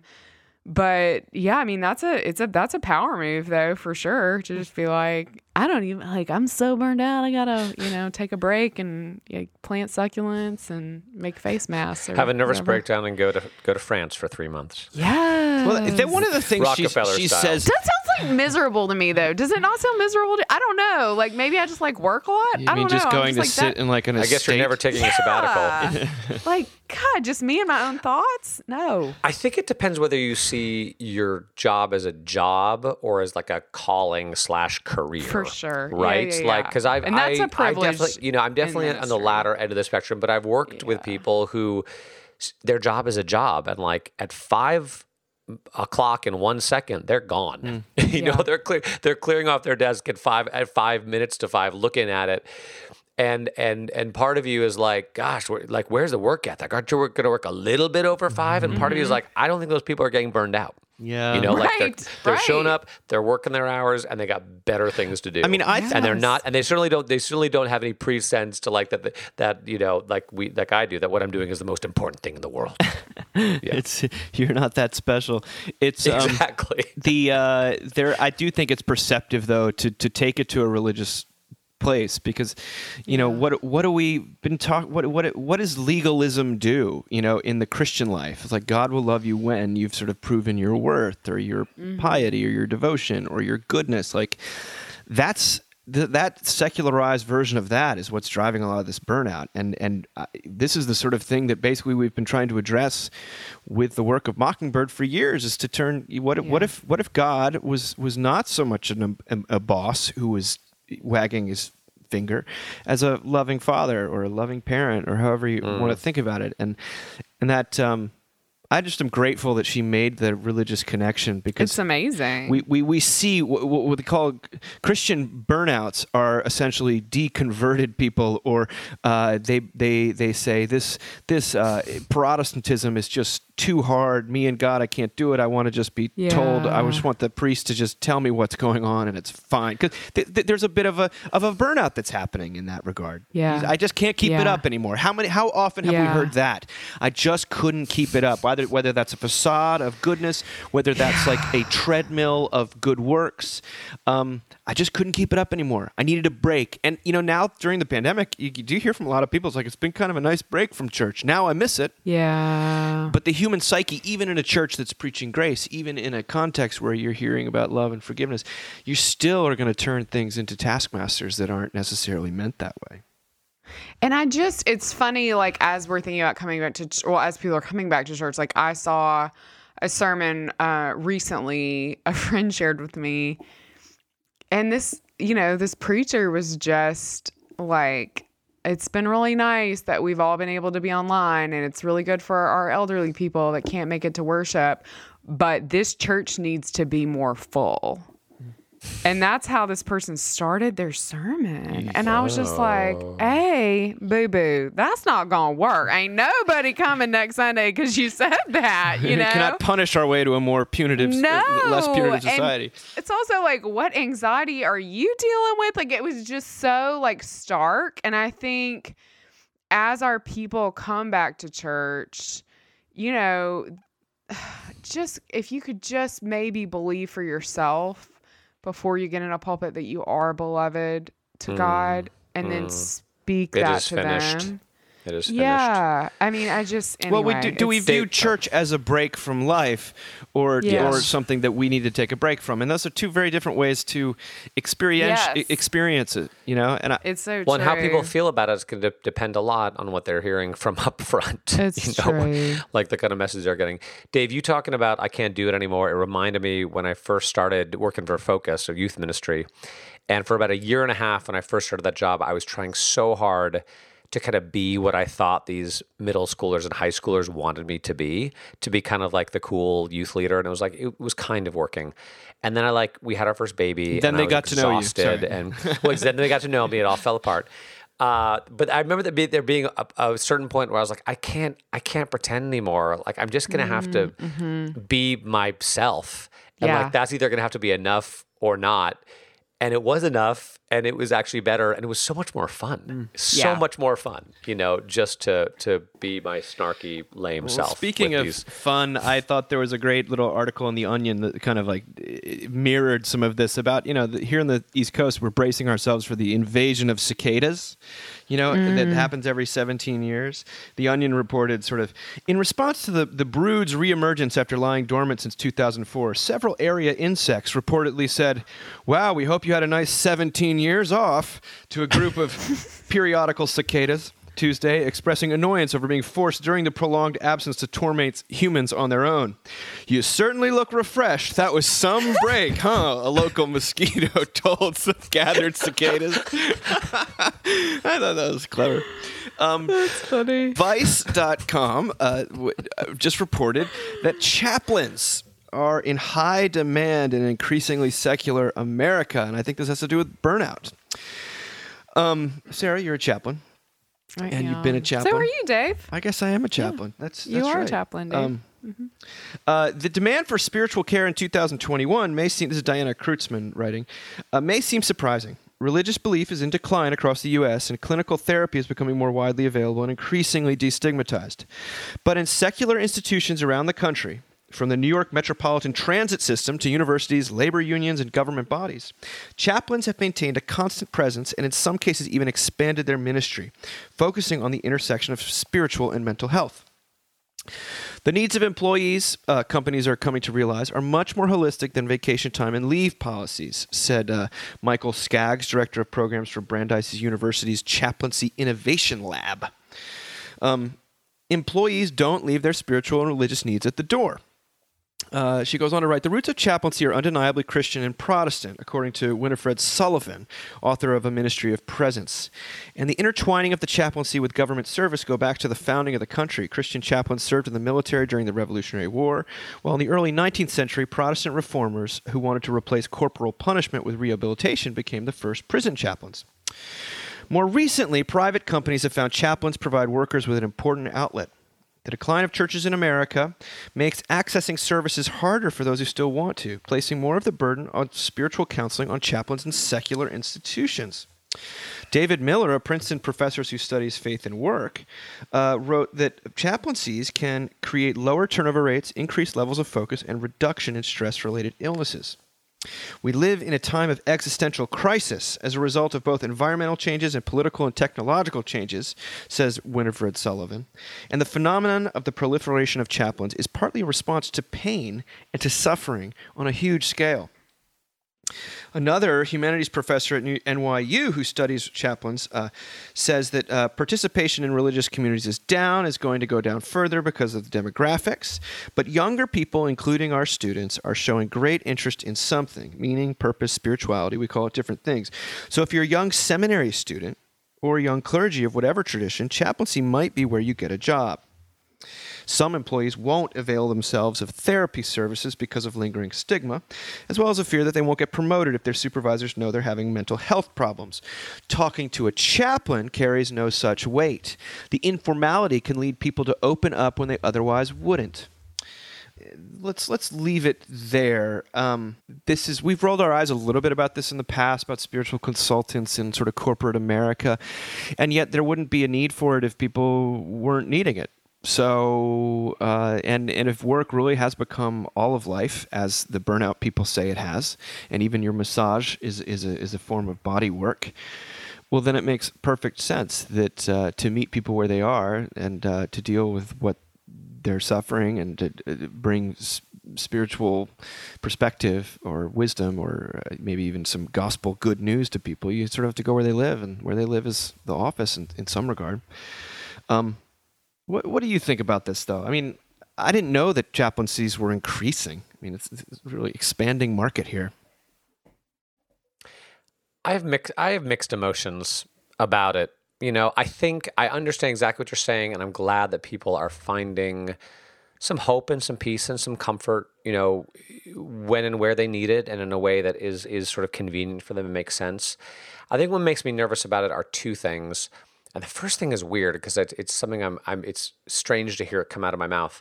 but yeah, I mean, that's a it's a that's a power move though, for sure. To just be like, I don't even like I'm so burned out. I gotta, you know, take a break and you know, plant succulents and make face masks. Or Have a nervous whatever. breakdown and go to go to France for three months. Yeah. Well, that one of the things she, she says. That sounds like miserable to me, though. Does it not sound miserable? To, I don't know. Like maybe I just like work a lot. You I don't mean just know. going just to like sit that. in like an I estate? guess you're never taking yeah. a sabbatical. Like God, just me and my own thoughts. No. I think it depends whether you see your job as a job or as like a calling slash career. For sure. Right. Yeah, yeah, like yeah. because I've and that's I, a privilege. I definitely, you know, I'm definitely on the ministry. latter end of the spectrum, but I've worked Yeah. with people who s- their job is a job, and like at five o'clock in one second, they're gone. Mm. you Yeah. know, they're clear, they're clearing off their desk at five at five minutes to five, looking at it. And and and part of you is like, gosh, where, like where's the work ethic? Aren't you going to work a little bit over five? And part of you is like, I don't think those people are getting burned out. Yeah. You know, like Right, they're, they're right. showing up, they're working their hours, and they got better things to do. I mean, I Yes. and they're not, and they certainly don't. They certainly don't have any presense to like that. That you know, like we, like I do, that what I'm doing is the most important thing in the world. Yeah. It's you're not that special. It's um, Exactly. the uh, there. I do think it's perceptive though to to take it to a religious place because you know what what do we been talk what what what does legalism do you know in the Christian life? It's like God will love you when you've sort of proven your worth or your mm-hmm. piety or your devotion or your goodness. Like that's th- that secularized version of that is what's driving a lot of this burnout, and and uh, this is the sort of thing that basically we've been trying to address with the work of Mockingbird for years, is to turn what Yeah. what if what if God was was not so much an, a, a boss who was wagging his finger as a loving father or a loving parent or however you mm. want to think about it, and and that um I just am grateful that she made the religious connection because It's amazing. we we, we see what, what they call Christian burnouts are essentially deconverted people, or uh, they they they say this this uh, Protestantism is just too hard. Me and God, I can't do it. I want to just be Yeah. told. I just want the priest to just tell me what's going on, and it's fine. Because th- th- there's a bit of a of a burnout that's happening in that regard. Yeah. I just can't keep it Yeah. up anymore. How many? How often have we Yeah. heard that? I just couldn't keep it up. Whether whether that's a facade of goodness, whether that's like a treadmill of good works, um, I just couldn't keep it up anymore. I needed a break. And you know, now during the pandemic, you, you do hear from a lot of people. It's like it's been kind of a nice break from church. Now I miss it. yeah. But the human psyche, even in a church that's preaching grace, even in a context where you're hearing about love and forgiveness, you still are going to turn things into taskmasters that aren't necessarily meant that way. And I just, it's funny, like, as we're thinking about coming back to, ch- well, as people are coming back to church, like, I saw a sermon uh, recently a friend shared with me. And this, you know, this preacher was just like, it's been really nice that we've all been able to be online, and it's really good for our elderly people that can't make it to worship. But this church needs to be more full. And that's how this person started their sermon. And I was just like, hey, boo-boo, that's not going to work. Ain't nobody coming next Sunday because you said that, you know? We cannot punish our way to a more punitive, No. less punitive And society. it's also like, what anxiety are you dealing with? Like, it was just so, like, stark. And I think as our people come back to church, you know, just if you could just maybe believe for yourself before you get in a pulpit that you are beloved to Mm, God, and then mm. speak It that is to finished. them. It is finished. Yeah, I mean, I just anyway, Well, we do, do we it's- view Dave- church as a break from life, or Yes. or something that we need to take a break from? And those are two very different ways to experience Yes. experience it. You know, and I, It's so Well, true. and how people feel about it is going to depend a lot on what they're hearing from up front. It's you know, true. like the kind of message they're getting. Dave, you talking about I can't do it anymore. It reminded me when I first started working for Focus, a youth ministry, and for about a year and a half when I first started that job, I was trying so hard to kind of be what I thought these middle schoolers and high schoolers wanted me to be, to be kind of like the cool youth leader. And it was like, it was kind of working. And then I like, we had our first baby. Then and they I was got to know you. exhausted, Sorry. And well, then they got to know me. It all fell apart. Uh, but I remember there, be, there being a, a certain point where I was like, I can't, I can't pretend anymore. Like, I'm just going to have to be myself. And Yeah. like, that's either going to have to be enough or not. And it was enough, and it was actually better, and it was so much more fun. So Yeah. much more fun, you know, just to to be my snarky, lame Well, self. speaking with of these. fun, I thought there was a great little article in The Onion that kind of like eh, mirrored some of this about, you know, the, here in the East Coast, we're bracing ourselves for the invasion of cicadas, you know, that happens every seventeen years. The Onion reported sort of, in response to the, the brood's reemergence after lying dormant since two thousand four, several area insects reportedly said, wow, we hope you had a nice seventeen years off, to a group of periodical cicadas Tuesday, expressing annoyance over being forced during the prolonged absence to torment humans on their own. You certainly look refreshed. That was some break, huh? A local mosquito told some gathered cicadas. I thought that was clever. Um, That's funny. Vice dot com uh, w- uh, just reported that chaplains are in high demand in increasingly secular America, and I think this has to do with burnout. Um, Sarah, you're a chaplain. I And you've am. been a chaplain? So are you, Dave? I guess I am a chaplain. That's, You that's are a right. chaplain, Dave. Um, uh, the demand for spiritual care in two thousand twenty-one may seem, this is Diana Kreutzmann writing, uh, may seem surprising. Religious belief is in decline across the U S, and clinical therapy is becoming more widely available and increasingly destigmatized. But in secular institutions around the country, from the New York Metropolitan Transit System to universities, labor unions, and government bodies, chaplains have maintained a constant presence and in some cases even expanded their ministry, focusing on the intersection of spiritual and mental health. The needs of employees, uh, companies are coming to realize, are much more holistic than vacation time and leave policies, said uh, Michael Skaggs, Director of Programs for Brandeis University's Chaplaincy Innovation Lab. Um, employees don't leave their spiritual and religious needs at the door. Uh, she goes on to write, the roots of chaplaincy are undeniably Christian and Protestant, according to Winifred Sullivan, author of A Ministry of Presence. And the intertwining of the chaplaincy with government service go back to the founding of the country. Christian chaplains served in the military during the Revolutionary War, while in the early nineteenth century, Protestant reformers who wanted to replace corporal punishment with rehabilitation became the first prison chaplains. More recently, private companies have found chaplains provide workers with an important outlet. The decline of churches in America makes accessing services harder for those who still want to, placing more of the burden on spiritual counseling on chaplains in secular institutions. David Miller, a Princeton professor who studies faith and work, uh, wrote that chaplaincies can create lower turnover rates, increased levels of focus, and reduction in stress-related illnesses. We live in a time of existential crisis as a result of both environmental changes and political and technological changes, says Winifred Sullivan. And the phenomenon of the proliferation of chaplains is partly a response to pain and to suffering on a huge scale. Another humanities professor at New- N Y U who studies chaplains uh, says that uh, participation in religious communities is down, is going to go down further because of the demographics. But younger people, including our students, are showing great interest in something, meaning, purpose, spirituality. We call it different things. So if you're a young seminary student or a young clergy of whatever tradition, chaplaincy might be where you get a job. Some employees won't avail themselves of therapy services because of lingering stigma, as well as a fear that they won't get promoted if their supervisors know they're having mental health problems. Talking to a chaplain carries no such weight. The informality can lead people to open up when they otherwise wouldn't. Let's let's leave it there. Um, this is we've rolled our eyes a little bit about this in the past, about spiritual consultants in sort of corporate America, and yet there wouldn't be a need for it if people weren't needing it. So, uh, and and if work really has become all of life, as the burnout people say it has, and even your massage is is a, is a form of body work, well, then it makes perfect sense that uh, to meet people where they are and uh, to deal with what they're suffering and to uh, bring s- spiritual perspective or wisdom or uh, maybe even some gospel good news to people, you sort of have to go where they live, and where they live is the office in, in some regard. Um, What What do you think about this, though? I mean, I didn't know that chaplaincies were increasing. I mean, it's, it's a really expanding market here. I have mixed I have mixed emotions about it. You know, I think I understand exactly what you're saying, and I'm glad that people are finding some hope and some peace and some comfort, you know, when and where they need it, and in a way that is is sort of convenient for them and makes sense. I think what makes me nervous about it are two things. And the first thing is weird because it's, it's something I'm, I'm, it's strange to hear it come out of my mouth.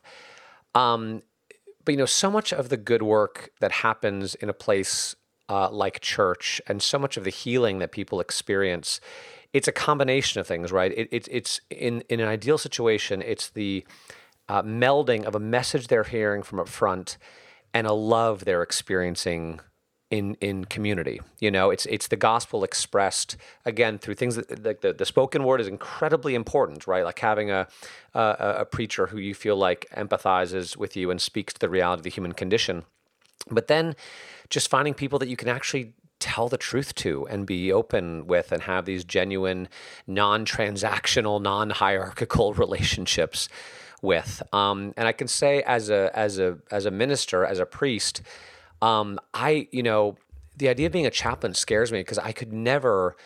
Um, but, you know, so much of the good work that happens in a place uh, like church, and so much of the healing that people experience, it's a combination of things, right? It, it, it's in, in an ideal situation, it's the uh, melding of a message they're hearing from up front and a love they're experiencing in in community. You know, it's it's the gospel expressed again through things that, like the, the spoken word is incredibly important, right? Like having a, a a preacher who you feel like empathizes with you and speaks to the reality of the human condition. But then just finding people that you can actually tell the truth to and be open with and have these genuine, non-transactional, non-hierarchical relationships with. Um, and I can say as a as a as a minister, as a priest, Um, I, you know, the idea of being a chaplain scares me because I could never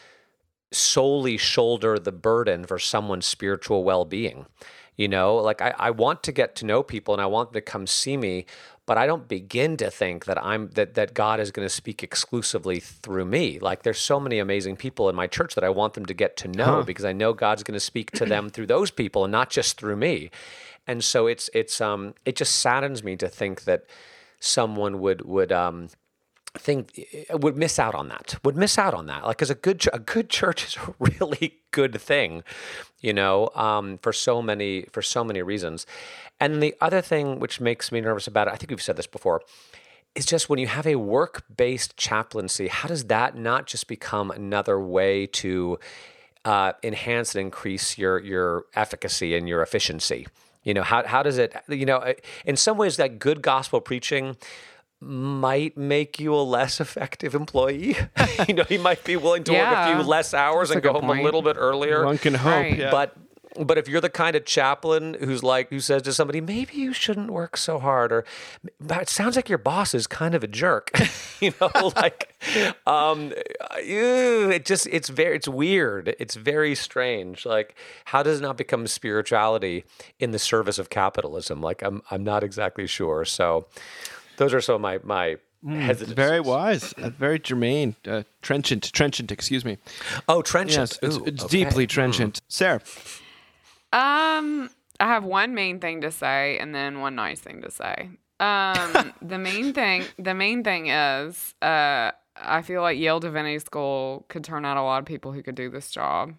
solely shoulder the burden for someone's spiritual well-being. You know, like I, I want to get to know people and I want them to come see me, but I don't begin to think that I'm that that God is going to speak exclusively through me. Like there's so many amazing people in my church that I want them to get to know huh. because I know God's going to speak to them through those people and not just through me. And so it's it's um it just saddens me to think that someone would would um think would miss out on that. Would miss out on that. Like, because a good a good church is a really good thing, you know, um, for so many for so many reasons. And the other thing which makes me nervous about it, I think we've said this before, is just when you have a work-based chaplaincy, how does that not just become another way to uh, enhance and increase your your efficacy and your efficiency? You know, how how does it, you know, in some ways that good gospel preaching might make you a less effective employee. You know, you might be willing to Yeah. work a few less hours That's and a go good home a point. little bit earlier. One can hope. Right. Yeah. But but if you're the kind of chaplain who's like, who says to somebody, maybe you shouldn't work so hard, or but it sounds like your boss is kind of a jerk, you know, like, um, ew, it just, it's very, it's weird. It's very strange. Like, how does it not become spirituality in the service of capitalism? Like, I'm, I'm not exactly sure. So those are some of my, my, Mm, hesitancies. very wise, uh, very germane, uh, trenchant, trenchant. Excuse me. Oh, trenchant. Yes, it's, Ooh, it's okay. deeply trenchant. Sarah, Um, I have one main thing to say and then one nice thing to say. Um, the main thing, the main thing is, uh, I feel like Yale Divinity School could turn out a lot of people who could do this job.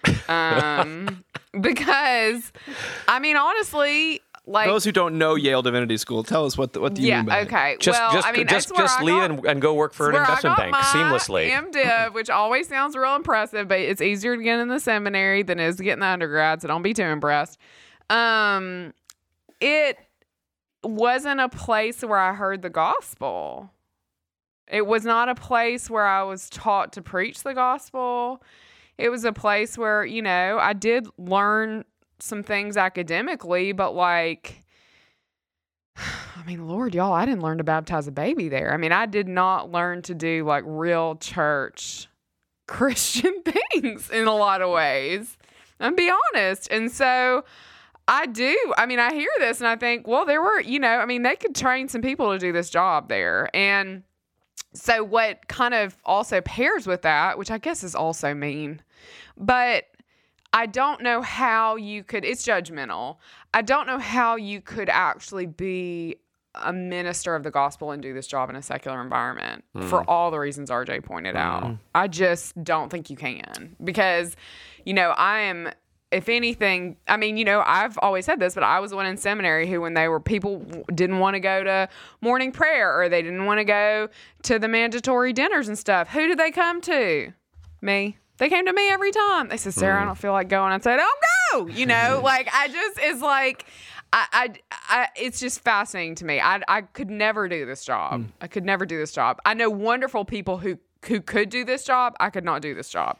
Um, because, I mean, honestly, like those who don't know Yale Divinity School, tell us what the, what do you yeah, mean by it? okay. Just, well, just, I mean, just, that's where just I leave got- and, and go work for an where I investment got bank my seamlessly. MDiv, which always sounds real impressive, but it's easier to get in the seminary than it is to get in the undergrad, so don't be too impressed. Um, it wasn't a place where I heard the gospel. It was not a place where I was taught to preach the gospel. It was a place where, you know, I did learn some things academically, but like, I mean, Lord, y'all, I didn't learn to baptize a baby there. I mean, I did not learn to do like real church Christian things in a lot of ways. I'm be honest. And so I do. I mean, I hear this and I think, well, there were, you know, I mean, they could train some people to do this job there. And so what kind of also pairs with that, which I guess is also mean, but I don't know how you could, it's judgmental. I don't know how you could actually be a minister of the gospel and do this job in a secular environment mm. for all the reasons R J pointed mm. out. I just don't think you can because, you know, I am, if anything, I mean, you know, I've always said this, but I was the one in seminary who, when they were, people didn't want to go to morning prayer or they didn't want to go to the mandatory dinners and stuff. Who did they come to? Me. They came to me every time. They said, Sarah, mm. I don't feel like going. I said, oh, no. You know, like, I just, it's like, I, I, I, it's just fascinating to me. I, I could never do this job. Mm. I could never do this job. I know wonderful people who, who could do this job. I could not do this job.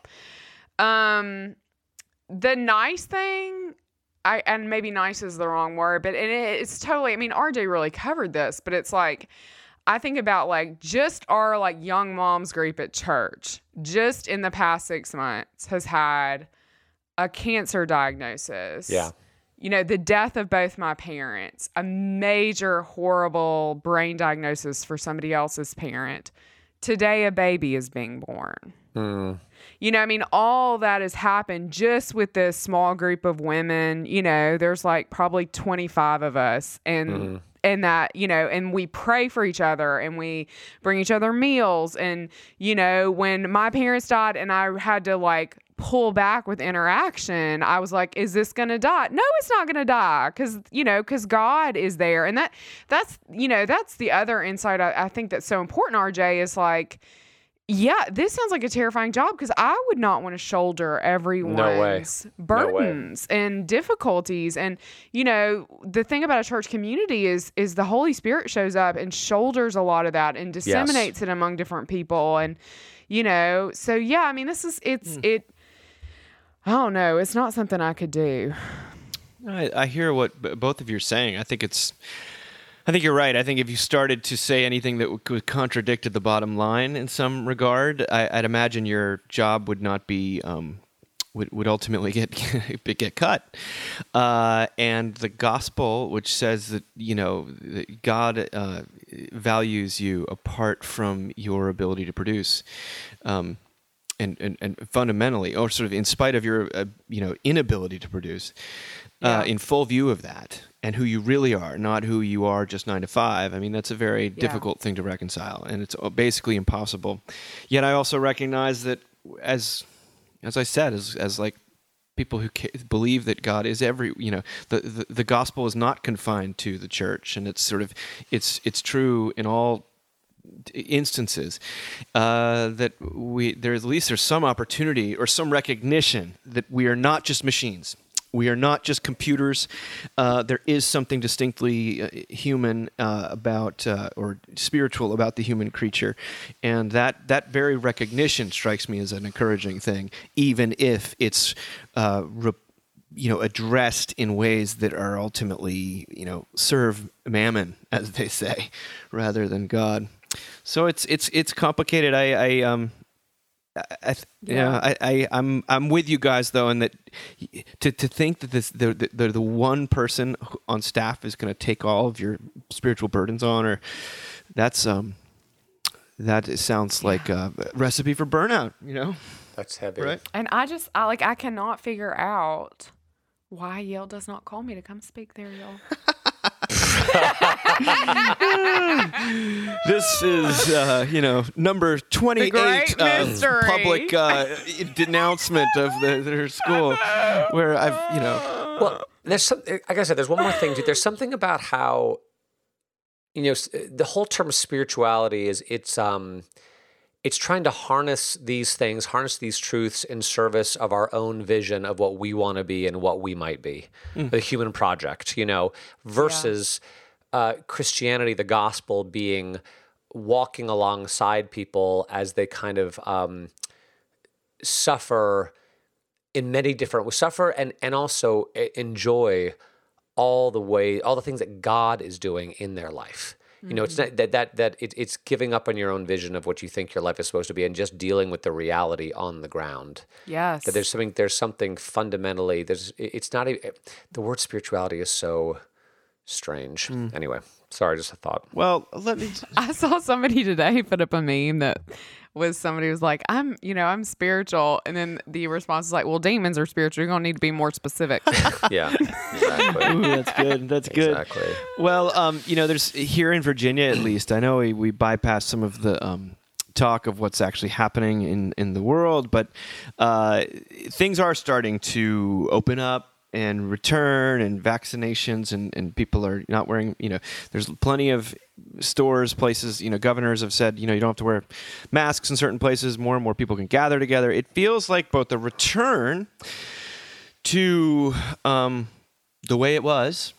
Um, the nice thing, I, and maybe nice is the wrong word, but it, it's totally, I mean, R J really covered this, but it's like, I think about like just our like young moms group at church, just in the past six months has had a cancer diagnosis. Yeah. You know, the death of both my parents, a major horrible brain diagnosis for somebody else's parent. Today, a baby is being born. Mm. You know, I mean, all that has happened just with this small group of women. You know, there's like probably twenty-five of us. And mm. and that, you know, and we pray for each other and we bring each other meals. And, you know, when my parents died and I had to like pull back with interaction, I was like, is this going to die? No, it's not going to die. Cause, you know, cause God is there. And that, that's, you know, that's the other insight I, I think that's so important, R J, is like, yeah, this sounds like a terrifying job because I would not want to shoulder everyone's no burdens no and difficulties. And, you know, the thing about a church community is is the Holy Spirit shows up and shoulders a lot of that and disseminates yes. it among different people. And, you know, so, yeah, I mean, this is, it's, mm. it, I don't know. It's not something I could do. I, I hear what b- both of you are saying. I think it's, I think you're right. I think if you started to say anything that would, would contradict the bottom line in some regard, I, I'd imagine your job would not be um, would would ultimately get get cut. Uh, and the gospel, which says that you know that God uh, values you apart from your ability to produce, um, and, and and fundamentally, or sort of in spite of your uh, you know inability to produce, uh, yeah. in full view of that. And who you really are, not who you are just nine to five. I mean, that's a very yeah. difficult thing to reconcile, and it's basically impossible. Yet I also recognize that, as as I said, as as like people who ca- believe that God is every, you know, the, the the gospel is not confined to the church, and it's sort of it's it's true in all instances uh, that we there at least there's some opportunity or some recognition that we are not just machines. We are not just computers. Uh, there is something distinctly uh, human uh, about, uh, or spiritual about the human creature, and that that very recognition strikes me as an encouraging thing, even if it's, uh, re- you know, addressed in ways that are ultimately, you know, serve mammon, as they say, rather than God. So it's it's it's complicated. I. I um, I, th- yeah, yeah I, I, I'm, I'm with you guys though, in that to to think that this the the, the one person on staff is going to take all of your spiritual burdens on, or that's um, that sounds yeah. like a recipe for burnout. You know, that's heavy, right? And I just, I like, I cannot figure out why Yale does not call me to come speak there, y'all. This is, uh, you know, number twenty-eight uh, public uh, denouncement of the, their school, where I've, you know. Well, there's some, like I said, there's one more thing, too. There's something about how, you know, the whole term spirituality is, it's, um, it's trying to harness these things, harness these truths in service of our own vision of what we want to be and what we might be, mm. the human project, you know, versus... Yeah. Uh, Christianity, the gospel, being walking alongside people as they kind of um, suffer in many different suffer and and also enjoy all the way all the things that God is doing in their life. You know, it's not that that that it, it's giving up on your own vision of what you think your life is supposed to be, and just dealing with the reality on the ground. Yes. That there's something there's something fundamentally there's it's not a, the word spirituality is so strange. Mm. Anyway, sorry, just a thought. Well, let me. I saw somebody today put up a meme that was somebody was like, I'm, you know, I'm spiritual. And then the response is like, well, demons are spiritual. You're going to need to be more specific. Yeah, exactly. Ooh, that's good. That's good. Exactly. Well, um, you know, there's here in Virginia, at least, I know we, we bypassed some of the um, talk of what's actually happening in, in the world, but uh, things are starting to open up and return, and vaccinations, and, and people are not wearing, you know, there's plenty of stores, places, you know, governors have said, you know, you don't have to wear masks in certain places. More and more people can gather together. It feels like both the return to um, the way it was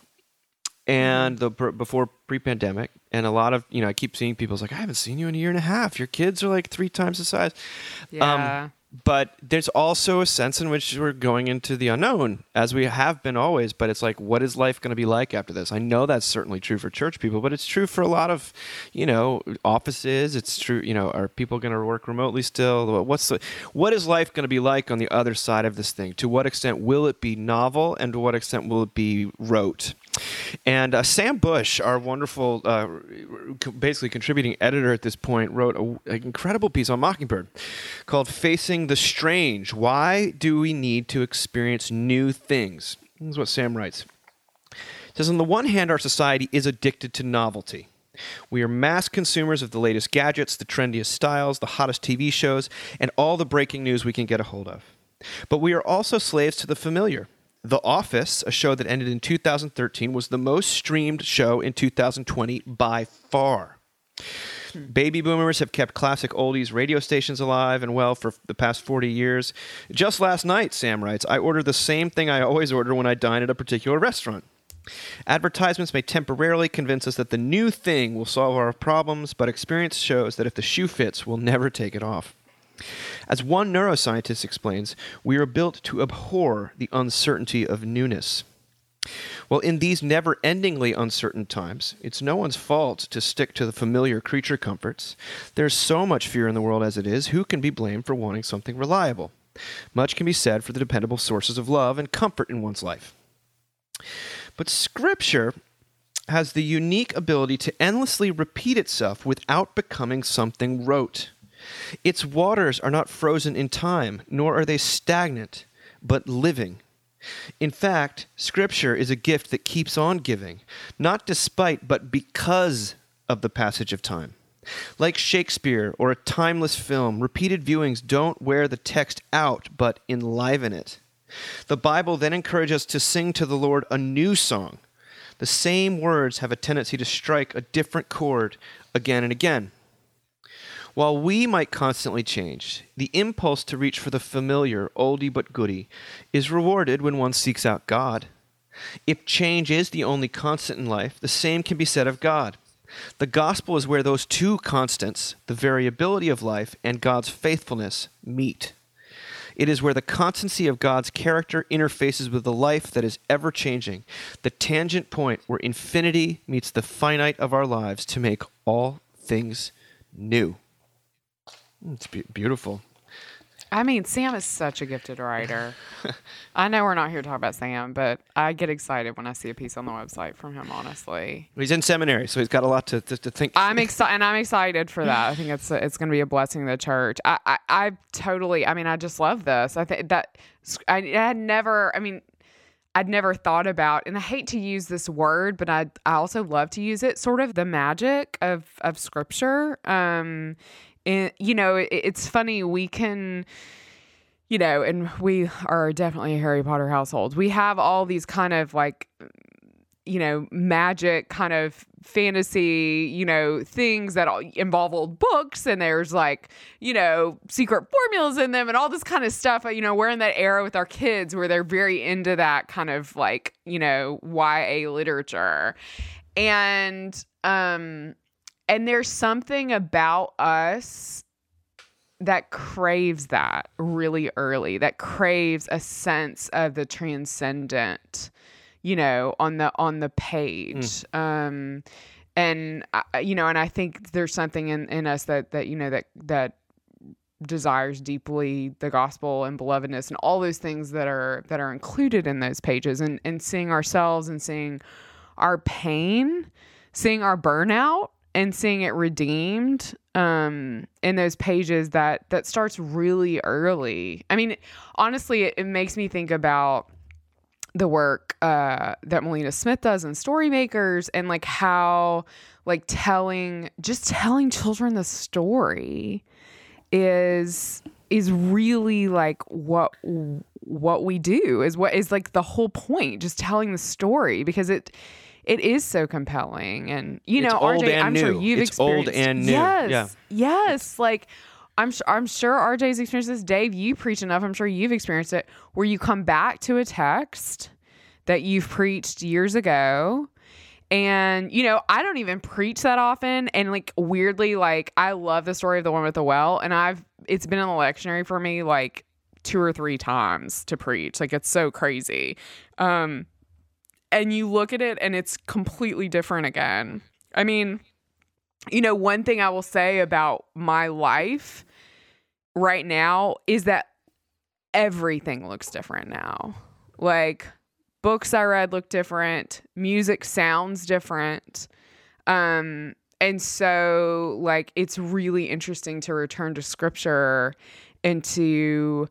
and the pr- before pre-pandemic, and a lot of, you know, I keep seeing people's like, I haven't seen you in a year and a half. Your kids are like three times the size. Yeah. Um, But there's also a sense in which we're going into the unknown, as we have been always. But it's like, what is life going to be like after this? I know that's certainly true for church people, but it's true for a lot of, you know, offices. It's true, you know, are people going to work remotely still? What's the, what is life going to be like on the other side of this thing? To what extent will it be novel, and to what extent will it be rote? And uh, Sam Bush, our wonderful, uh, basically contributing editor at this point, wrote a, an incredible piece on Mockingbird called Facing the Strange. Why do we need to experience new things? This is what Sam writes. He says, on the one hand, our society is addicted to novelty. We are mass consumers of the latest gadgets, the trendiest styles, the hottest T V shows, and all the breaking news we can get a hold of. But we are also slaves to the familiar. The Office, a show that ended in two thousand thirteen, was the most streamed show in two thousand twenty by far. Hmm. Baby boomers have kept classic oldies radio stations alive and well for the past forty years. Just last night, Sam writes, I ordered the same thing I always order when I dine at a particular restaurant. Advertisements may temporarily convince us that the new thing will solve our problems, but experience shows that if the shoe fits, we'll never take it off. As one neuroscientist explains, we are built to abhor the uncertainty of newness. Well, in these never-endingly uncertain times, it's no one's fault to stick to the familiar creature comforts. There's so much fear in the world as it is. Who can be blamed for wanting something reliable? Much can be said for the dependable sources of love and comfort in one's life. But Scripture has the unique ability to endlessly repeat itself without becoming something rote. Its waters are not frozen in time, nor are they stagnant, but living. In fact, Scripture is a gift that keeps on giving, not despite, but because of the passage of time. Like Shakespeare or a timeless film, repeated viewings don't wear the text out, but enliven it. The Bible then encourages us to sing to the Lord a new song. The same words have a tendency to strike a different chord again and again. While we might constantly change, the impulse to reach for the familiar, oldie but goodie, is rewarded when one seeks out God. If change is the only constant in life, the same can be said of God. The gospel is where those two constants, the variability of life and God's faithfulness, meet. It is where the constancy of God's character interfaces with the life that is ever-changing, the tangent point where infinity meets the finite of our lives to make all things new. It's be- beautiful. I mean, Sam is such a gifted writer. I know we're not here to talk about Sam, but I get excited when I see a piece on the website from him, honestly. He's in seminary, so he's got a lot to, to, to think. I'm excited, and I'm excited for that. I think it's it's going to be a blessing to the church. I, I, I totally, I mean, I just love this. I think that I, I had never, I mean, I'd never thought about, and I hate to use this word, but I I also love to use it, sort of the magic of, of Scripture. Um, and, you know, it, it's funny, we can... You know, and we are definitely a Harry Potter household. We have all these kind of like, you know, magic kind of fantasy, you know, things that all involve old books, and there's like, you know, secret formulas in them and all this kind of stuff. You know, we're in that era with our kids where they're very into that kind of like, you know, Y A literature. And, um, and there's something about us that craves that really early, that craves a sense of the transcendent, you know, on the on the page. Mm. Um, and I, you know, and I think there's something in, in us that that you know that that desires deeply the gospel and belovedness and all those things that are that are included in those pages, and and seeing ourselves and seeing our pain, seeing our burnout, and seeing it redeemed um, in those pages that that starts really early. I mean, honestly, it, it makes me think about the work uh, that Melina Smith does in Storymakers, and like how like telling, just telling children the story is is really like what what we do, is what is like the whole point, just telling the story, because it it is so compelling. And you it's know, old R J, and I'm new. sure you've it's experienced old and new. Yes, yeah. yes. Like I'm sure I'm sure R J's experienced this. Dave, you preach enough. I'm sure you've experienced it, where you come back to a text that you've preached years ago. And, you know, I don't even preach that often. And like, weirdly, like, I love the story of the woman with the well. And I've, it's been in the lectionary for me like two or three times to preach. Like, it's so crazy. Um, and you look at it and it's completely different again. I mean, you know, one thing I will say about my life right now is that everything looks different now. Like, books I read look different. Music sounds different. Um, and so, like, it's really interesting to return to scripture and to,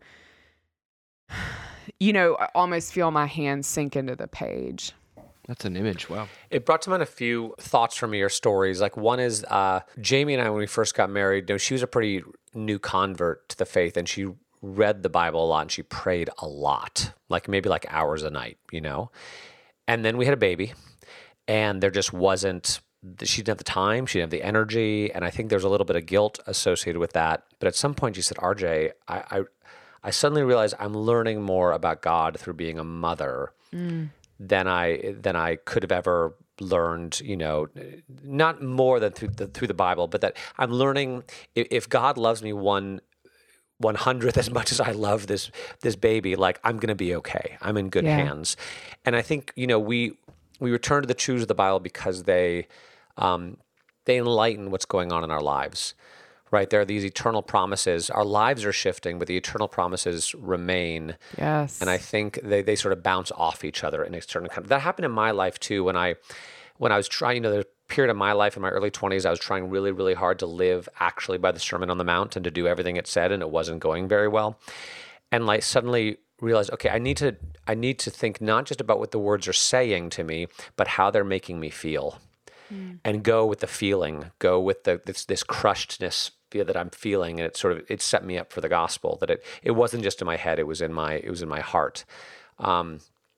you know, almost feel my hands sink into the page. That's an image. Wow. It brought to mind a few thoughts from me or stories. Like, one is uh, Jamie and I, when we first got married, you know, she was a pretty new convert to the faith, and she read the Bible a lot, and she prayed a lot, like maybe like hours a night, you know? And then we had a baby, and there just wasn't, she didn't have the time, she didn't have the energy, and I think there's a little bit of guilt associated with that. But at some point she said, R J, I, I, I suddenly realized I'm learning more about God through being a mother mm. than I than I could have ever learned, you know, not more than through the, through the Bible, but that I'm learning, if, if God loves me one one hundredth as much as I love this this baby, like, I'm going to be okay. I'm in good yeah. hands. And I think, you know, we we return to the truths of the Bible because they um, they enlighten what's going on in our lives, right? There are these eternal promises. Our lives are shifting, but the eternal promises remain. Yes. And I think they, they sort of bounce off each other in a certain kind of, that happened in my life too. When I when I was trying, you know, there's period of my life in my early twenties, I was trying really, really hard to live actually by the Sermon on the Mount and to do everything it said, and it wasn't going very well. And like suddenly realized, okay, I need to, I need to think not just about what the words are saying to me, but how they're making me feel, mm. and go with the feeling, go with the this this crushedness that I'm feeling, and it sort of it set me up for the gospel. That it it wasn't just in my head; it was in my it was in my heart. Um,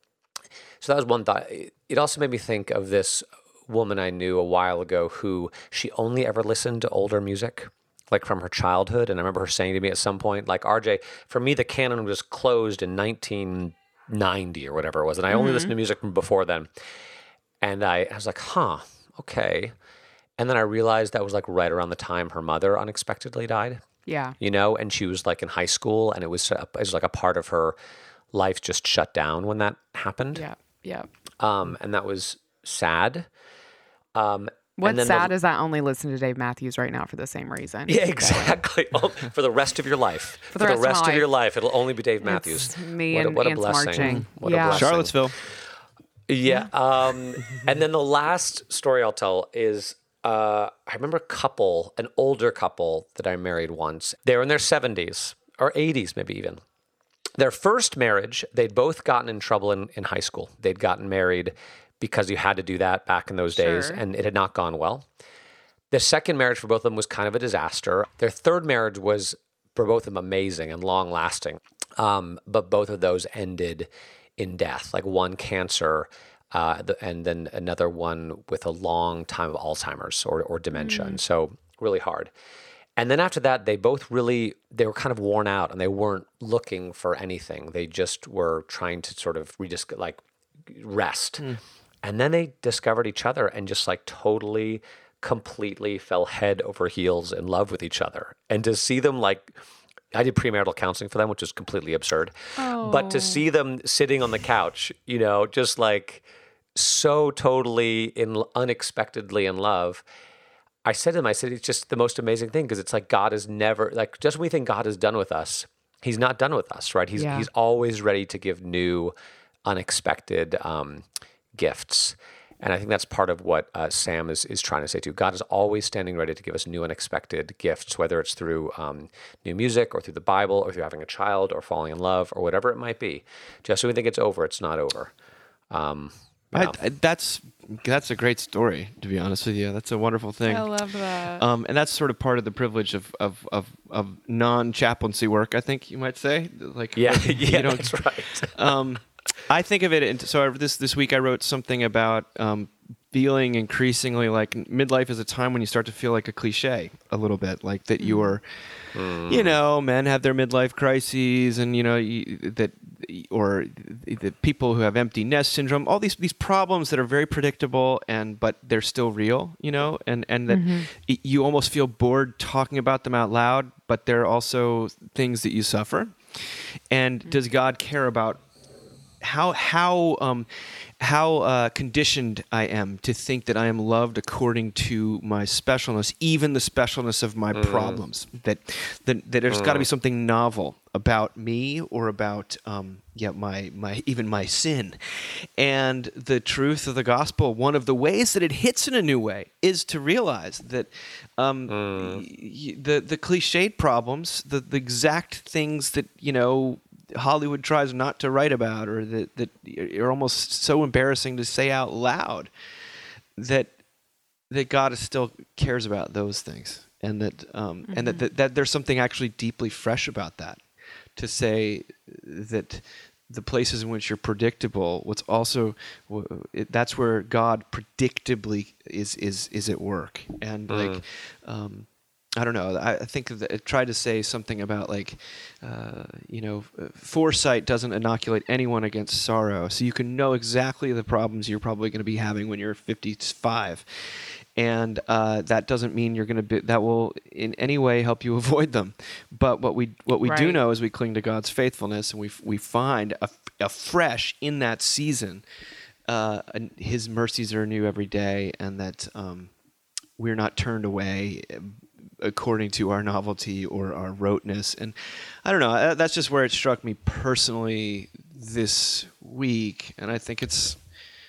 so that was one thought. It also made me think of this woman I knew a while ago who she only ever listened to older music, like from her childhood. And I remember her saying to me at some point, like, R J, for me, the canon was closed in nineteen ninety or whatever it was. And I only mm-hmm. listened to music from before then. And I, I was like, huh, okay. And then I realized that was like right around the time her mother unexpectedly died. Yeah. You know, and she was like in high school, and it was, it was like a part of her life just shut down when that happened. Yeah. Yeah. Um, and that was sad. Um, What's sad the, is I only listen to Dave Matthews right now for the same reason. Yeah, exactly. Oh, for the rest of your life. For the for rest, the rest of, of your life, it'll only be Dave Matthews. It's me what and a, what a Ants blessing. marching. What yeah. a blessing. Charlottesville. Yeah. Um, and then the last story I'll tell is uh, I remember a couple, an older couple that I married once. They were in their seventies or eighties, maybe even. Their first marriage, they'd both gotten in trouble in, in high school. They'd gotten married because you had to do that back in those days, sure. and it had not gone well. The second marriage for both of them was kind of a disaster. Their third marriage was, for both of them, amazing and long-lasting. Um, but both of those ended in death, like one cancer, uh, the, and then another one with a long time of Alzheimer's or, or dementia. Mm. And so really hard. And then after that, they both really, they were kind of worn out, and they weren't looking for anything. They just were trying to sort of redisc- like rest. Mm. And then they discovered each other and just like totally completely fell head over heels in love with each other. And to see them like, I did premarital counseling for them, which is completely absurd. Oh. But to see them sitting on the couch, you know, just like so totally in unexpectedly in love. I said to them, I said, it's just the most amazing thing because it's like God is never, like just when we think God is done with us, he's not done with us, right? He's Yeah. he's always ready to give new, unexpected um, gifts. And I think that's part of what uh, Sam is, is trying to say too. God is always standing ready to give us new unexpected gifts, whether it's through um, new music or through the Bible or through having a child or falling in love or whatever it might be. Just when we think it's over, it's not over. Um, I, yeah. I, that's that's a great story, to be honest with you. That's a wonderful thing. I love that. Um, and that's sort of part of the privilege of of of, of non-chaplaincy work, I think you might say. Like, yeah, you yeah, don't- that's right. um, I think of it. In, so this this week I wrote something about um, feeling increasingly like midlife is a time when you start to feel like a cliche a little bit, like that you are, you know, men have their midlife crises, and you know you, that, or the people who have empty nest syndrome, all these these problems that are very predictable and but they're still real, you know, and and that y- you almost feel bored talking about them out loud, but they're also things that you suffer. And does God care about how how um how uh, conditioned I am to think that I am loved according to my specialness, even the specialness of my problems? That that, that there's got to be something novel about me or about um, yeah my my even my sin. And the truth of the gospel, one of the ways that it hits in a new way, is to realize that um, y- the the cliched problems, the the exact things that you know Hollywood tries not to write about, or that, that are almost so embarrassing to say out loud, that that God is still cares about those things, and that um, mm-hmm. and that, that that there's something actually deeply fresh about that. To say that the places in which you're predictable, what's also it, that's where God predictably is is is at work, and mm. like. Um, I don't know. I think that I tried to say something about like, uh, you know, foresight doesn't inoculate anyone against sorrow. So you can know exactly the problems you're probably going to be having when you're fifty-five. And uh, that doesn't mean you're going to be, that will in any way help you avoid them. But what we what we Right. do know is we cling to God's faithfulness, and we we find a, a fresh in that season, uh, and His mercies are new every day, and that um, we're not turned away according to our novelty or our roteness. And I don't know, that's just where it struck me personally this week. And I think it's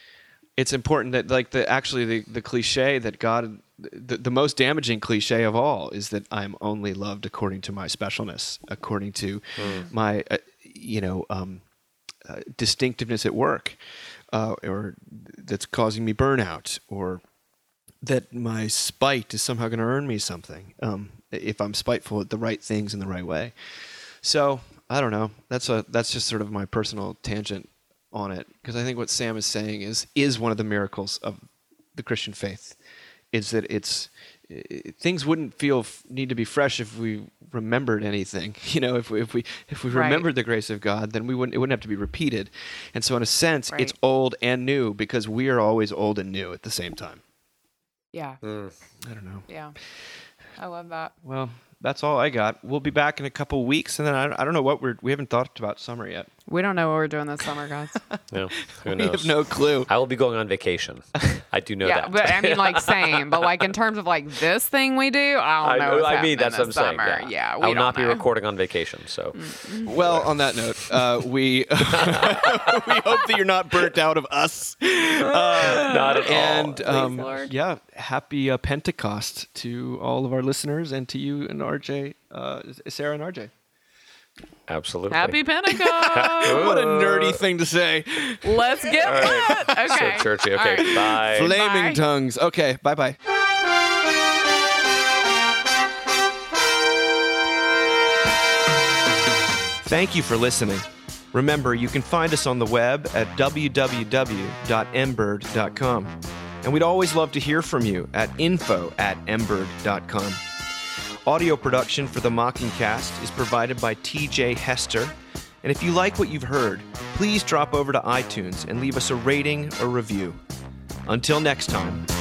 it's important that like the actually the, the cliche that God, the, the most damaging cliche of all is that I'm only loved according to my specialness, according to mm. my, uh, you know, um, uh, distinctiveness at work, uh, or that's causing me burnout, or that my spite is somehow going to earn me something um, if I'm spiteful at the right things in the right way. So I don't know. That's a that's just sort of my personal tangent on it, because I think what Sam is saying is is one of the miracles of the Christian faith, is that it's it, things wouldn't feel need to be fresh if we remembered anything. You know, if we if we if we Right. remembered the grace of God, then we wouldn't it wouldn't have to be repeated. And so in a sense, Right. it's old and new, because we are always old and new at the same time. Yeah. Mm. I don't know. Yeah. I love that. Well, that's all I got. We'll be back in a couple weeks, and then I, I don't know what we're. We haven't thought about summer yet. We don't know what we're doing this summer, guys. No, who We knows? have no clue. I will be going on vacation. I do know yeah, that. but I mean, like, same. But like in terms of like this thing we do, I don't know. I, what's I mean, happening that's what I'm this saying. summer. Yeah, Yeah, we I will don't not be know. recording on vacation. So, Well, on that note, uh, we we hope that you're not burnt out of us. Uh, not at all. and um, Lord. yeah, happy uh, Pentecost to all of our listeners, and to you and R J, uh, Sarah and R J. Absolutely. Happy Pentecost. What a nerdy thing to say. Let's get lit. Okay. So churchy. Okay. All right. Bye. Flaming Bye. tongues. Okay, bye bye. Thank you for listening. Remember, you can find us on the web at w w w dot m bird dot com. And we'd always love to hear from you at info at m bird dot com. Audio production for the Mockingcast is provided by T J Hester. And if you like what you've heard, please drop over to iTunes and leave us a rating or review. Until next time.